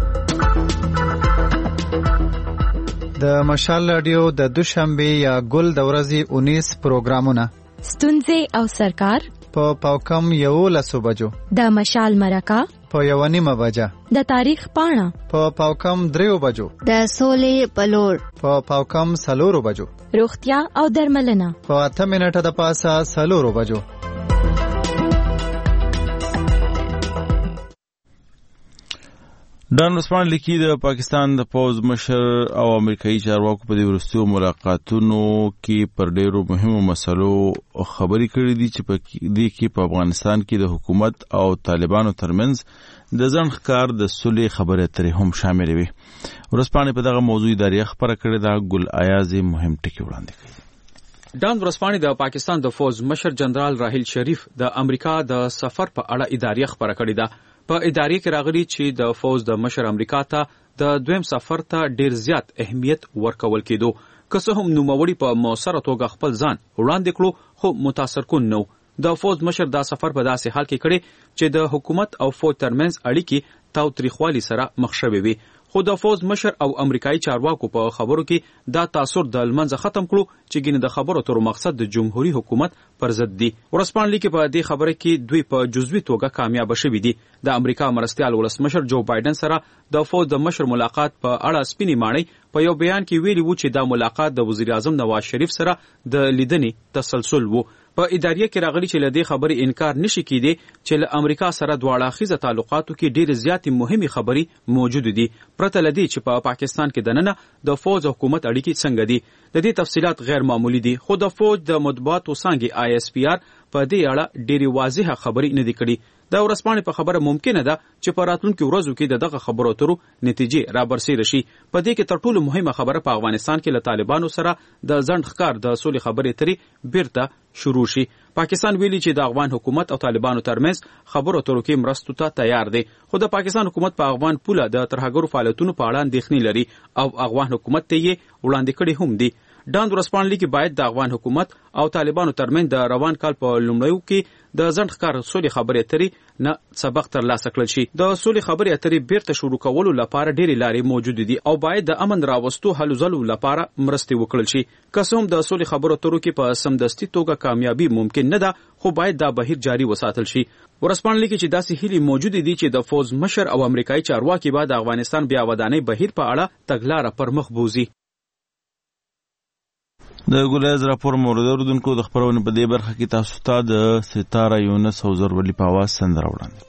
د مشال رادیو د دوشنبه یا ګل د ورځې اونیس پروګرامونه ستونزې او سرکار په پاوکم یو لسو بجو د مشال مرکه په یو نیمه بجه، د تاریخ پاڼه په پاوکم دریو بجو، د سولې پلور په پاوکم سلورو بجو، روغتیا او درملنه په اته منټه د پاسه سلورو بجو. ډان ورسپان لیکي د پاکستان د پوز مشر او امریکایي چارواکو په دې وروستیو ملاقاتونو کې پر ډیرو مهمو مسلو خبرې کړې دي چې په دې کې په افغانستان کې د حکومت او طالبانو ترمنځ د ځنډ ښکار د صلح خبرې اترې هم شامل وي. ورسپانې په دغه موضوع داریه خبره کړې ده. ګل ایازي مهم ټکي وړاندې کړي. ډان ورسپانې د پاکستان د فوز مشر جنرال راحیل شریف د امریکا د سفر په اړه اداریه خبره کړې ده. په ادارې کې راغلي چې د فوز د مشر امریکا ته د دویم سفر ته ډیر زیات اهمیت ورکول کېدو. که څه هم نوموړي په مؤثره توګه خپل ځان وړاندې کړو خو متاثر کن نه. د فوز مشر دا سفر په داسې حال کې کړی چې د حکومت او فوج ترمنځ اړیکې تاوتریخوالي سره مخ شوې وي. خو د فوز مشر او امریکایي چارواکو په خبرو کې دا تاثر د لمنځه ختم کړو چې ګینه د خبرو تر مقصد د جمهوریت حکومت پر ضد دي. ورسپانلی کې په دې خبره کې دوی په جزوي توګه کامیاب شوي دي. د امریکا مرستیال ولسمشر جو بایدن سره د فوز د مشر ملاقات په اړه سپینې ماڼۍ په یو بیان کې ویلي وو چې دا ملاقات د وزیر اعظم نواز شریف سره د لیدنې تسلسل وو. په اداریه کې راغلي چې له دې خبرې انکار نشي کېدی چې له امریکا سره دواړه اړخیزه تعلقاتو کې ډېرې زیاتې مهمې خبرې موجود دي پرته له دې چې په پا پاکستان کې دننه د فوج او حکومت اړیکې څنګه دي. د دې تفصیلات غیر معمولی دي خو د فوج د مطبوعاتو څانګې آی ایس پی آر په دې اړه ډېرې واضحه خبرې نه دي کړي. د ورسپانې په خبره ممکنه ده چې په راتلونکو ورځو کې د دغه خبرو اترو نتیجې رابرسېره شي. په دې کې تر ټولو مهمه خبره په افغانستان کې له طالبانو سره د ځنډ ښکار د سولې خبرې اترې بیرته شروع شي. پاکستان ویلي چې د افغان حکومت او طالبانو ترمنځ خبرو اترو کې مرستو ته تیار دی. خو د پاکستان حکومت په افغان پوله د ترهګرو فعالیتونو په اړه اندېښنې لري او افغان حکومت ته یې وړاندې کړي هم دي. ډان ورسپانلی کې باید د افغان حکومت او طالبانو ترمنځ د روان کال په لومړیو کې د ځنډ ښکار سولې خبرې اترې نه سبق ترلاسه کړل شي. د سولې خبرې اترې بیرته شروع کولو لپاره ډېرې لارې موجود دي او باید د امن راوستو هلو ځلو لپاره مرستې وکړل شي. که څه هم د سولې خبرو اترو کې په سمدستي توګه کامیابي ممکن نه ده خو باید دا بهیر جاري وساتل شي. ورسپانلی کې چې داسې هیلې موجود دي چې د فوز مشر او امریکایي چارواکي به د افغانستان بیا ودانۍ بهیر په اړه تګلاره پر مخ بوزي. د ګولیز راپور مورد اردوونکو د خبرونې په دې برخه کې تاسو ته د ستاره یونس او زرولي په اواز سندره وړاندې.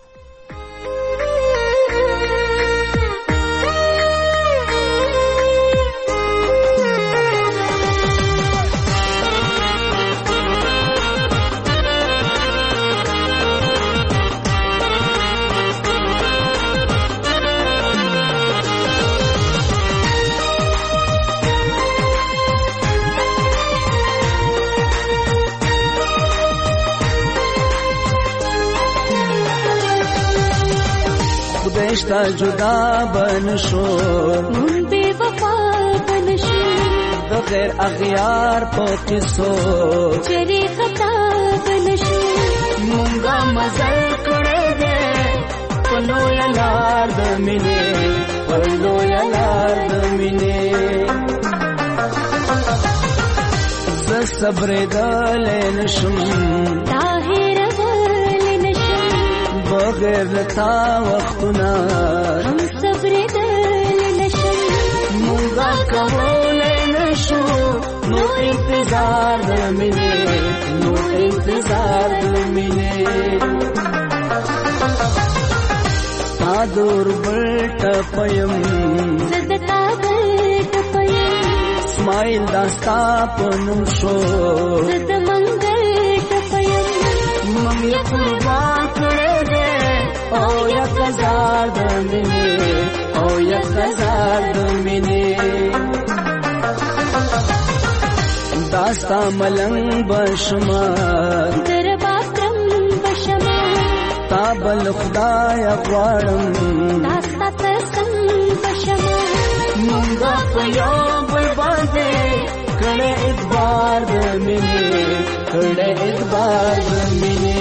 خدایشتا جدا بنشو مون بے وفا بنشو بغیر اغیار پو قصو چری خطا بنشو مونگا مزل کڑے دے پلو یلار دمینے پلو یلار دمینے ز صبر دلے نشم طاہر بغیر لتا وختنا ہم صبر دل نشم مونگا کولے نشو نو انتظار دمینے نو انتظار دمینے تا دور بلٹ پیم زدتا بلٹ پیم اسماعیل داستا پنم شو زد منگل پیم ممی قربان کرے او یا کزار دمینے او یا کزار دمینے داستا ملنگ بشما درباکرم بشما تابل خدای اقوارم داستا ترسم بشما مونگا پیو بربادے کڑے ادبار دمینے کڑے ادبار دمینے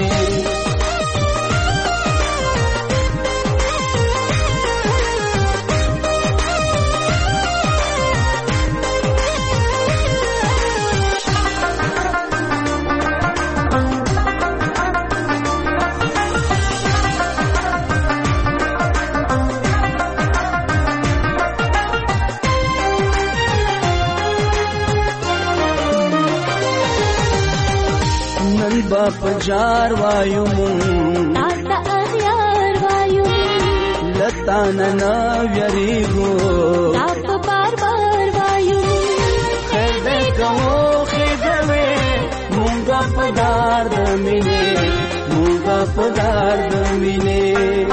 مونږه پجار وایو مونږ تا ته اغیار وایو لتا نه ویریږو تا په بار بار وایو خیر دې کوو خیر دې مونږه پدار د مینې مونږه پدار د مینې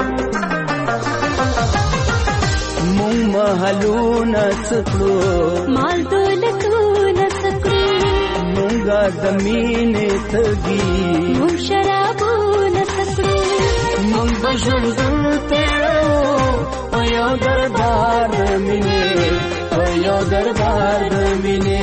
مونږ محلونه څکلو مال دولتونه څکلو مونږه د مینې تږي مونږ شرابونه څکلو مونږ به ژوند تېرو په یو دربار د مینې په یو دربار د مینې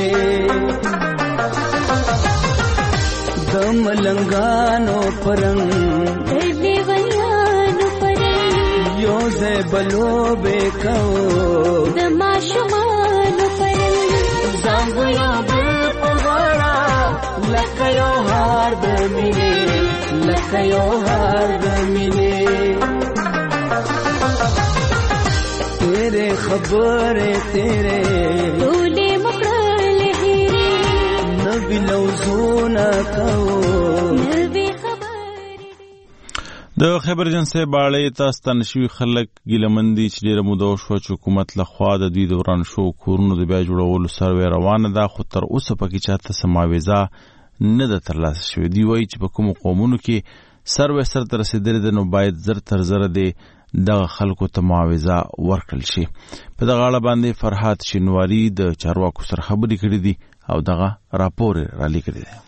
د ملنګانو پرنګ د لیونیانو پرنګ یو ځای بلو به کوو د ماشومانو پرنګ ځان به یو بل په غاړه لکه یو هار د مینې لکه یو هار د مینې تیرې خبرې تیرې ټولې مکړلې هېرې نوي لوزونه کوو د خیبر جنسي باړې ته ستانه شوي خلک ګیلهمندي چې ډېره موده وشوه چې حکومت لخوا د دوی د وران شوو کورونو د بیا جوړولو سروې روانه ده خو تر اوسه پکې چاته څه معاوضه نه ده ترلاسه شوې. دوی وایي چې په کومو قومونو کې سروې سرته رسېدلې ده نو باید زر تر زره دې دغه خلکو ته معاوضه ورکړل شي. په دغه اړه باندې فرحات شینواري د چارواکو سره خبرې کړې دي او دغه راپور یې رالیکلی دی.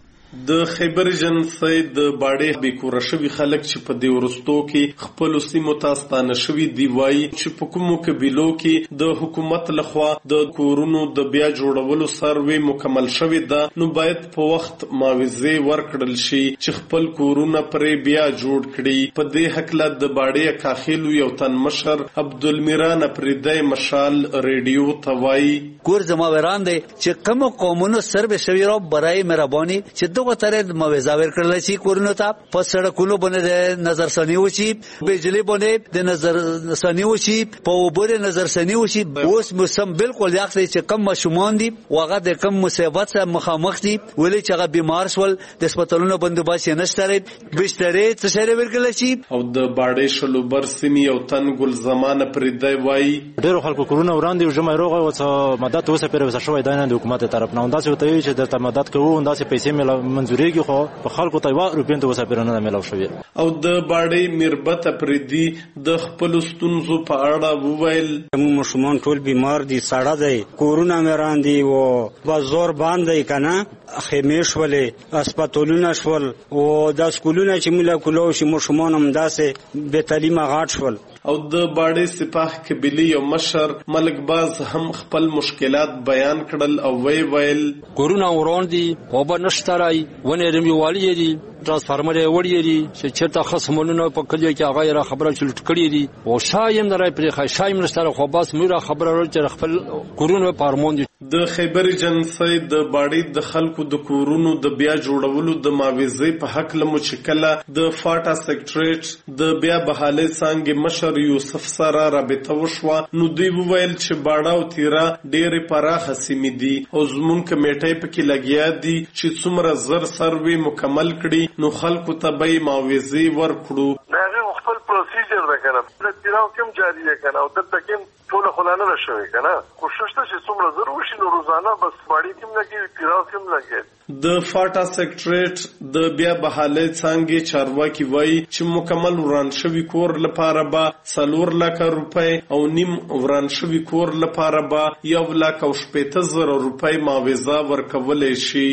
د خیبر جنسي د باړې بیکوره شوي خلک چې په دې وروستو کې خپلو سیمو ته ستانه شوي دي وایي چې په کومو قبیلو کې د حکومت لخوا د کورونو د بیا جوړولو سروې مکمل شوې ده نو باید په وخت معاوضې ورکړل شي چې خپل کورونه پرې بیا جوړ کړي. په دې هکله د باړې کاخیلو یو تن مشر عبدالمیران اپریدی مشال ریډیو ته وایي کور زما وران دی چې کوم قومونو سروې شوي راو برای مهرباني چې دغه ترې معاوضه ورکړل شي کورونو ته په سړکونو باندې د نظرثاني وشي بجلی باندې د نظرثاني وشي په اوبو نظرثاني وشي. اوس موسم بالکل یاخته چې کم مشومان دي واغه د کم مصیبت سره مخامخ دي ولې چې هغه بیمار شول د هسپتالونو بندوبست نشته بسترې څه شری ورکړل شي. او د باړې شلوبر سیمې او تن ګل زمانه پرېدای وایي ډېر خلکو کورونه وړاندې ژمه روغه او مدد اوسه پرې وسه شوې ده نه د حکومت طرف نه انداسه وته چې د مدد کوو انداسه پیسې مل منځوريږي خو په خلکو ته وا روپین ته وسه پرې نه ملو شوې. او د باړې مربت پرېدي د خپل ستونزو په اړه وویل مشمون ټول بیمار دي ساړه دي کورونه مران دي او بازار باندې کنه خیمه شولې هسپتالونه شول او د سکولونه چې مولا کولو شي مشمون هم داسې به تعلیمه غاټ شول. او د باړې سپاه قبیلې یو مشر ملک باز هم خپل مشکلات بیان کړل او وی ویل کورونه وران دي او به نشترای ونه رمي والی دي ترانسفارمر وړي دي چې چرته خصمونه په کلیو کې هغه را خبره چلټ کړی دي او شایم درای پرې خای شایم نشتره خو بس میرا خبره ورته خپل کورونه پارمون دي. د خیبر جنسي د باړې د خلکو د کورونو د بیا جوړولو د معاوضې په حق له مشکله د فاټا سیکریټریټ د بیا بحالې څنګه مشر یوسف سره رابطه وشوه نو دوی وویل چې باړه او تیرا ډېرې پراخه سیمې دي او زمونږ کمیټې پکې لګیا دي چې څومره زر سروې مکمل کړي نو خلکو ته به معاوضې ورکړو. هغه خپل پروسیجر ده کنه د تیراو کوم جاری ده کنه او د تکم ټول خلانه نشوي کنه کوشش ته چې څومره ضرور شي نو روزانه بس باړې کوم لګي تیراو کوم لګي. د فاټا سیکریټریټ د بیا بحالې څنګه چارواکي وایي چې مکمل وران شوی کور لپاره به څلور لکه روپۍ او نیم وران شوی کور لپاره به یو لک او شپېته زره روپۍ معاوضه ورکولی شي.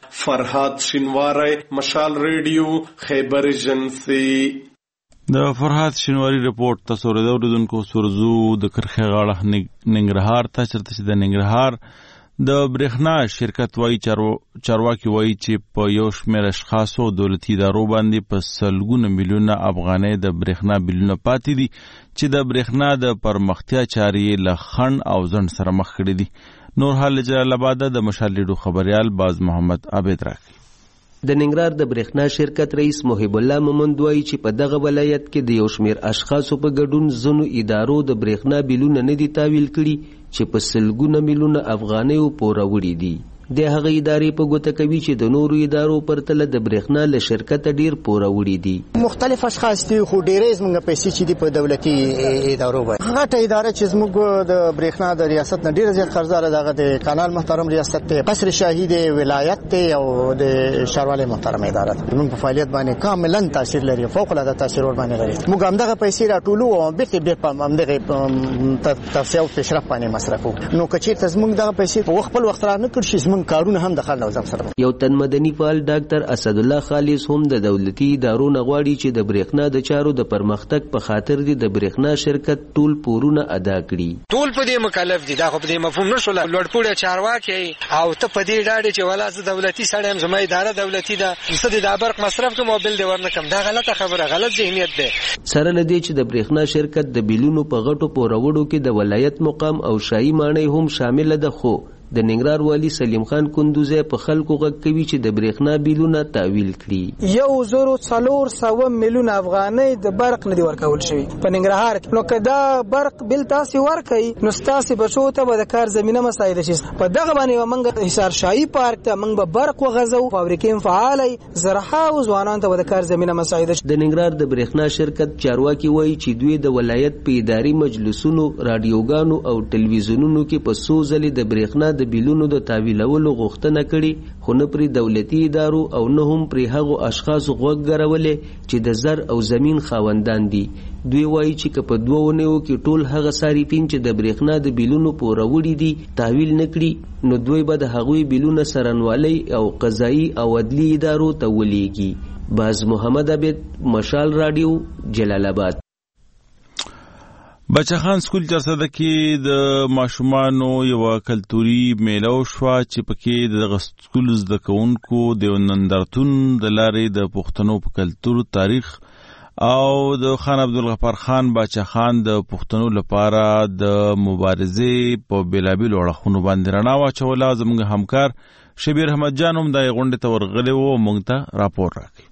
فرحات شینواری مشال ریډیو خیبر جنسي. د فرحات شینواری رپورټ تاسو اوریدونکو سورزو د کرخه غاړه ننګرهار ته چرته چې د ننګرهار د برېښنا شرکت وایي چارواکي وایي چې په یو شمېر اشخاصو دولتي ادارو باندې په سلګونه میلیونه افغانۍ د برېښنا بیلونه پاتې دي چې د برېښنا د پرمختیا چارې له خنډ او ځنډ سره مخ کړي دي. نور حال جلال آباد د مشال لیډو خبريال باز محمد عابد راکړي. د ننګرهار د برېښنا شرکت رئیس محب الله مومند وایي چې په دغه ولایت کې د یو شمېر اشخاصو په ګډون ځینو ادارو د برېښنا بیلونه نه دي تحویل کړي چې په سلګونه میلیونه افغانیو پوره وړي دي. د هغه ادارې په ګوته کوي چې د نورو ادارو پرتله د برېښنا له شرکت ډیر پوروړي دي. مختلف اشخاص دي خو ډېرې زموږ پیسې چې دي په دولتي ادارو باندې. هغه اداره چې زموږ د برېښنا د ریاست نه ډیر زیات قرضدار دغه د کانال محترم ریاست ته قصر شاهي د ولایت ته او د ښاروالۍ محترم اداره ته موږ په فعالیت باندې کاملا تاثیر لري، فوق العاده تاثیر ور باندې لري. موږ هم دغه پیسې راټولو او به به په همدغه توسعه او پیشرفت باندې مصرفو. نو کچې زموږ دغه پیسې په خپل وخت را نه کړی زموږ کارونه هم د خلک نظم سره. یو تن مدني فعال ډاکټر اسد الله خالص هم د دولتي ادارو نغواړي چې د برېښنا د چارو د پرمختګ په خاطر دي د برېښنا شرکت ټول پورونه ادا کړي. ټول په دې مکلف دي، دا خو په دې مفهوم نشول لوړپوړی چارواکي او ته په دې ډاډه چې ولا زه دولتي سړی یم، زما اداره دولتي ده، څه د برق مصرف کوم او بل دې ورنکم، دا غلطه خبره، غلط ذهنیت دی. سره لدی چې د برېښنا شرکت د بیلونو په غټو پوروړو کې د ولایت مقام او شاهي ماڼۍ هم شامل ده، خو د ننګرهار والی سلیم خان کندوزی په خلکو غږ کوي چې د برېښنا بیلونه تعویل کړي. یو زرو څلور سوه میلیون افغانۍ د برق نه دی ورکول شوی په ننګرهار کې. نو که دا برق بل تاسو ورکړي نو تاسو بچو ته به د کار زمينه مساعده شي. په دغه باندې موږ حصار شاهي پارک ته موږ به برق وغځو، فابریکې فعالي زراعت او ځوانان ته به د کار زمينه مساعده شي. د ننګرهار د برېښنا شرکت چارواکي وایي چې دوی د ولایت په اداري مجلسونو، رادیوګانو او ټلویزیونونو کې په څو ځلې د برېښنا د بیلونو د تعویلولو غوښتنه کړي، خو نه پرې دولتي ادارو او نه هم پرې هغو اشخاصو غوږ ګرولې چې د زر او زمین خاوندان دي. دوی وایي چې که په دوه اونیو کې ټول هغه صارفین چې د برېښنا د بیلونو پوروړي دي تعویل نه کړي نو دوی به د هغوی بیلونه څارنوالۍ او قضایي او عدلي ادارو ته ولېږي. باز محمد عبید، مشال رادیو، جلال آباد. بچخان سکول چرسده کې د ماشومانو یو کلتوري میله وشوه چې پکې د سکول زده کوونکو د نندارتون د لارې د پښتنو په کلتور، تاریخ او د خان عبدالغفار خان بچخان د پښتنو لپاره د مبارزې په بیلابیلو اړخونو باندې رڼا واچوله. زموږ همکار شبیر احمد جان هم د غونډې ته ورغلی و او موږ ته راپور راکړي.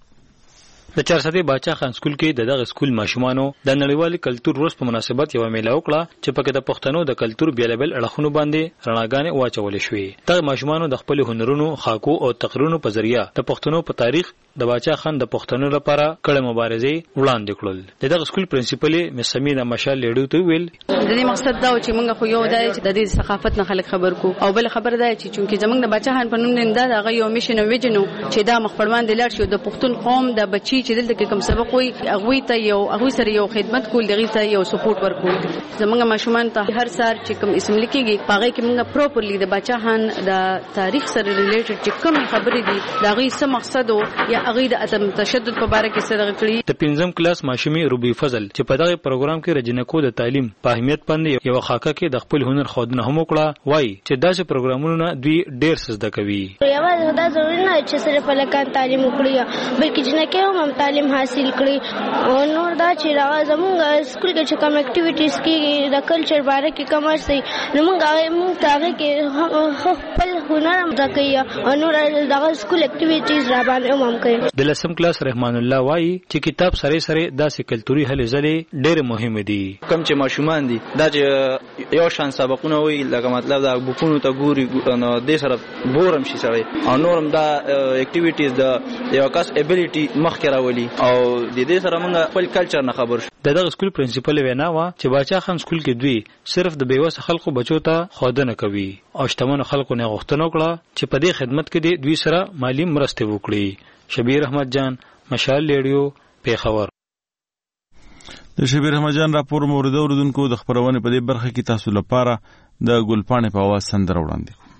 د چارسدې باچا خان سکول کې د دغه سکول ماشومانو د نړیوال کلتور ورځ په مناسبت یو میله وکړه چې پکې د پښتنو د کلتور بیلابل اړخونو باندې رڼاګانې واچولې شوې. دغه ماشومانو د خپل هنرونو، خاکو او تقریرونو په ذریعہ د پښتنو په تاریخ د باچا خان د پښتنو لپاره کړه مبارزې وړاندې کړل. دغه سکول پرنسپل مس سمینا مشال لیډو ته ویل د دې مقصد دا چې موږ خو یو دای چې د دې ثقافت نه خلک خبر کو او بل خبر دا چې چونکه زمونږ د باچا خان په نوم نه دا هغه یو میشن او ویژن چې دا مخبرمان د لړ شو د پښتون قوم د بچي چې دلته کوم سبق وي هغه ته یو هغه سره یو خدمت کول دغه ته یو سپورټ ورکول. زمونږ ماشومان ته هر سال چې کوم اسم لیکيږي هغه کې موږ پروپرلی د باچا خان د تاریخ سره ریلیټډ چې کوم خبرې دي دا غي څه مقصد او یا هغه د اتم تشدد په اړه کې څه کړی. د پنځم کلاس ماشومي روبي فضل چې په دغه پروګرام کې رجنکو د تعلیم په اهمیت باندې یو خاکه کې د خپل هنر خودنه هم وکړه، وایي چې داسې پروګرامونه دوی ډېر څه زده کوي. یوازې دا ضروري نه چې صرف لکان تعلیم وکړي بلکې جنکه هم تعلیم حاصل کړي او نور دا چې راځي زموږ سکول کې چې کوم اکټیویټیز کې د کلچر باره کې کوم څه نو موږ هغه موږ ته کې خپل هنر هم زده کوي او نور دغه سکول اکټیویټیز را باندې هم کوي. د لسم کلاس رحمان الله وایي چې کتاب سره سره داسې کلتوري هلې ځلې ډېر مهم دي. کوم چې ماشومان دي دا چې یو شان سبقونه وي لکه مطلب دا بوکونو ته ګوري نو د سره بورم شي سره او نورم دا اکټیویټیز د یو کس ابیلیټي مخکې راولي او د دې سره موږ خپل کلچر نه خبر شو. د دغه سکول پرنسپل وینا وا چې باچا خان سکول کې دوی صرف د بیوس خلکو بچو ته خودنه کوي او شتمن خلکو نه غوښتنه وکړه چې په دې خدمت کې دوی سره مالی مرسته وکړي. شبیر احمد جان، مشال لیډیو، پیښور. د شبیر احمد جان راپور مورد اوردونکو د خبرونه په دې برخه کې تاسو لپاره د ګلپانې په आवाज سندره وړاندې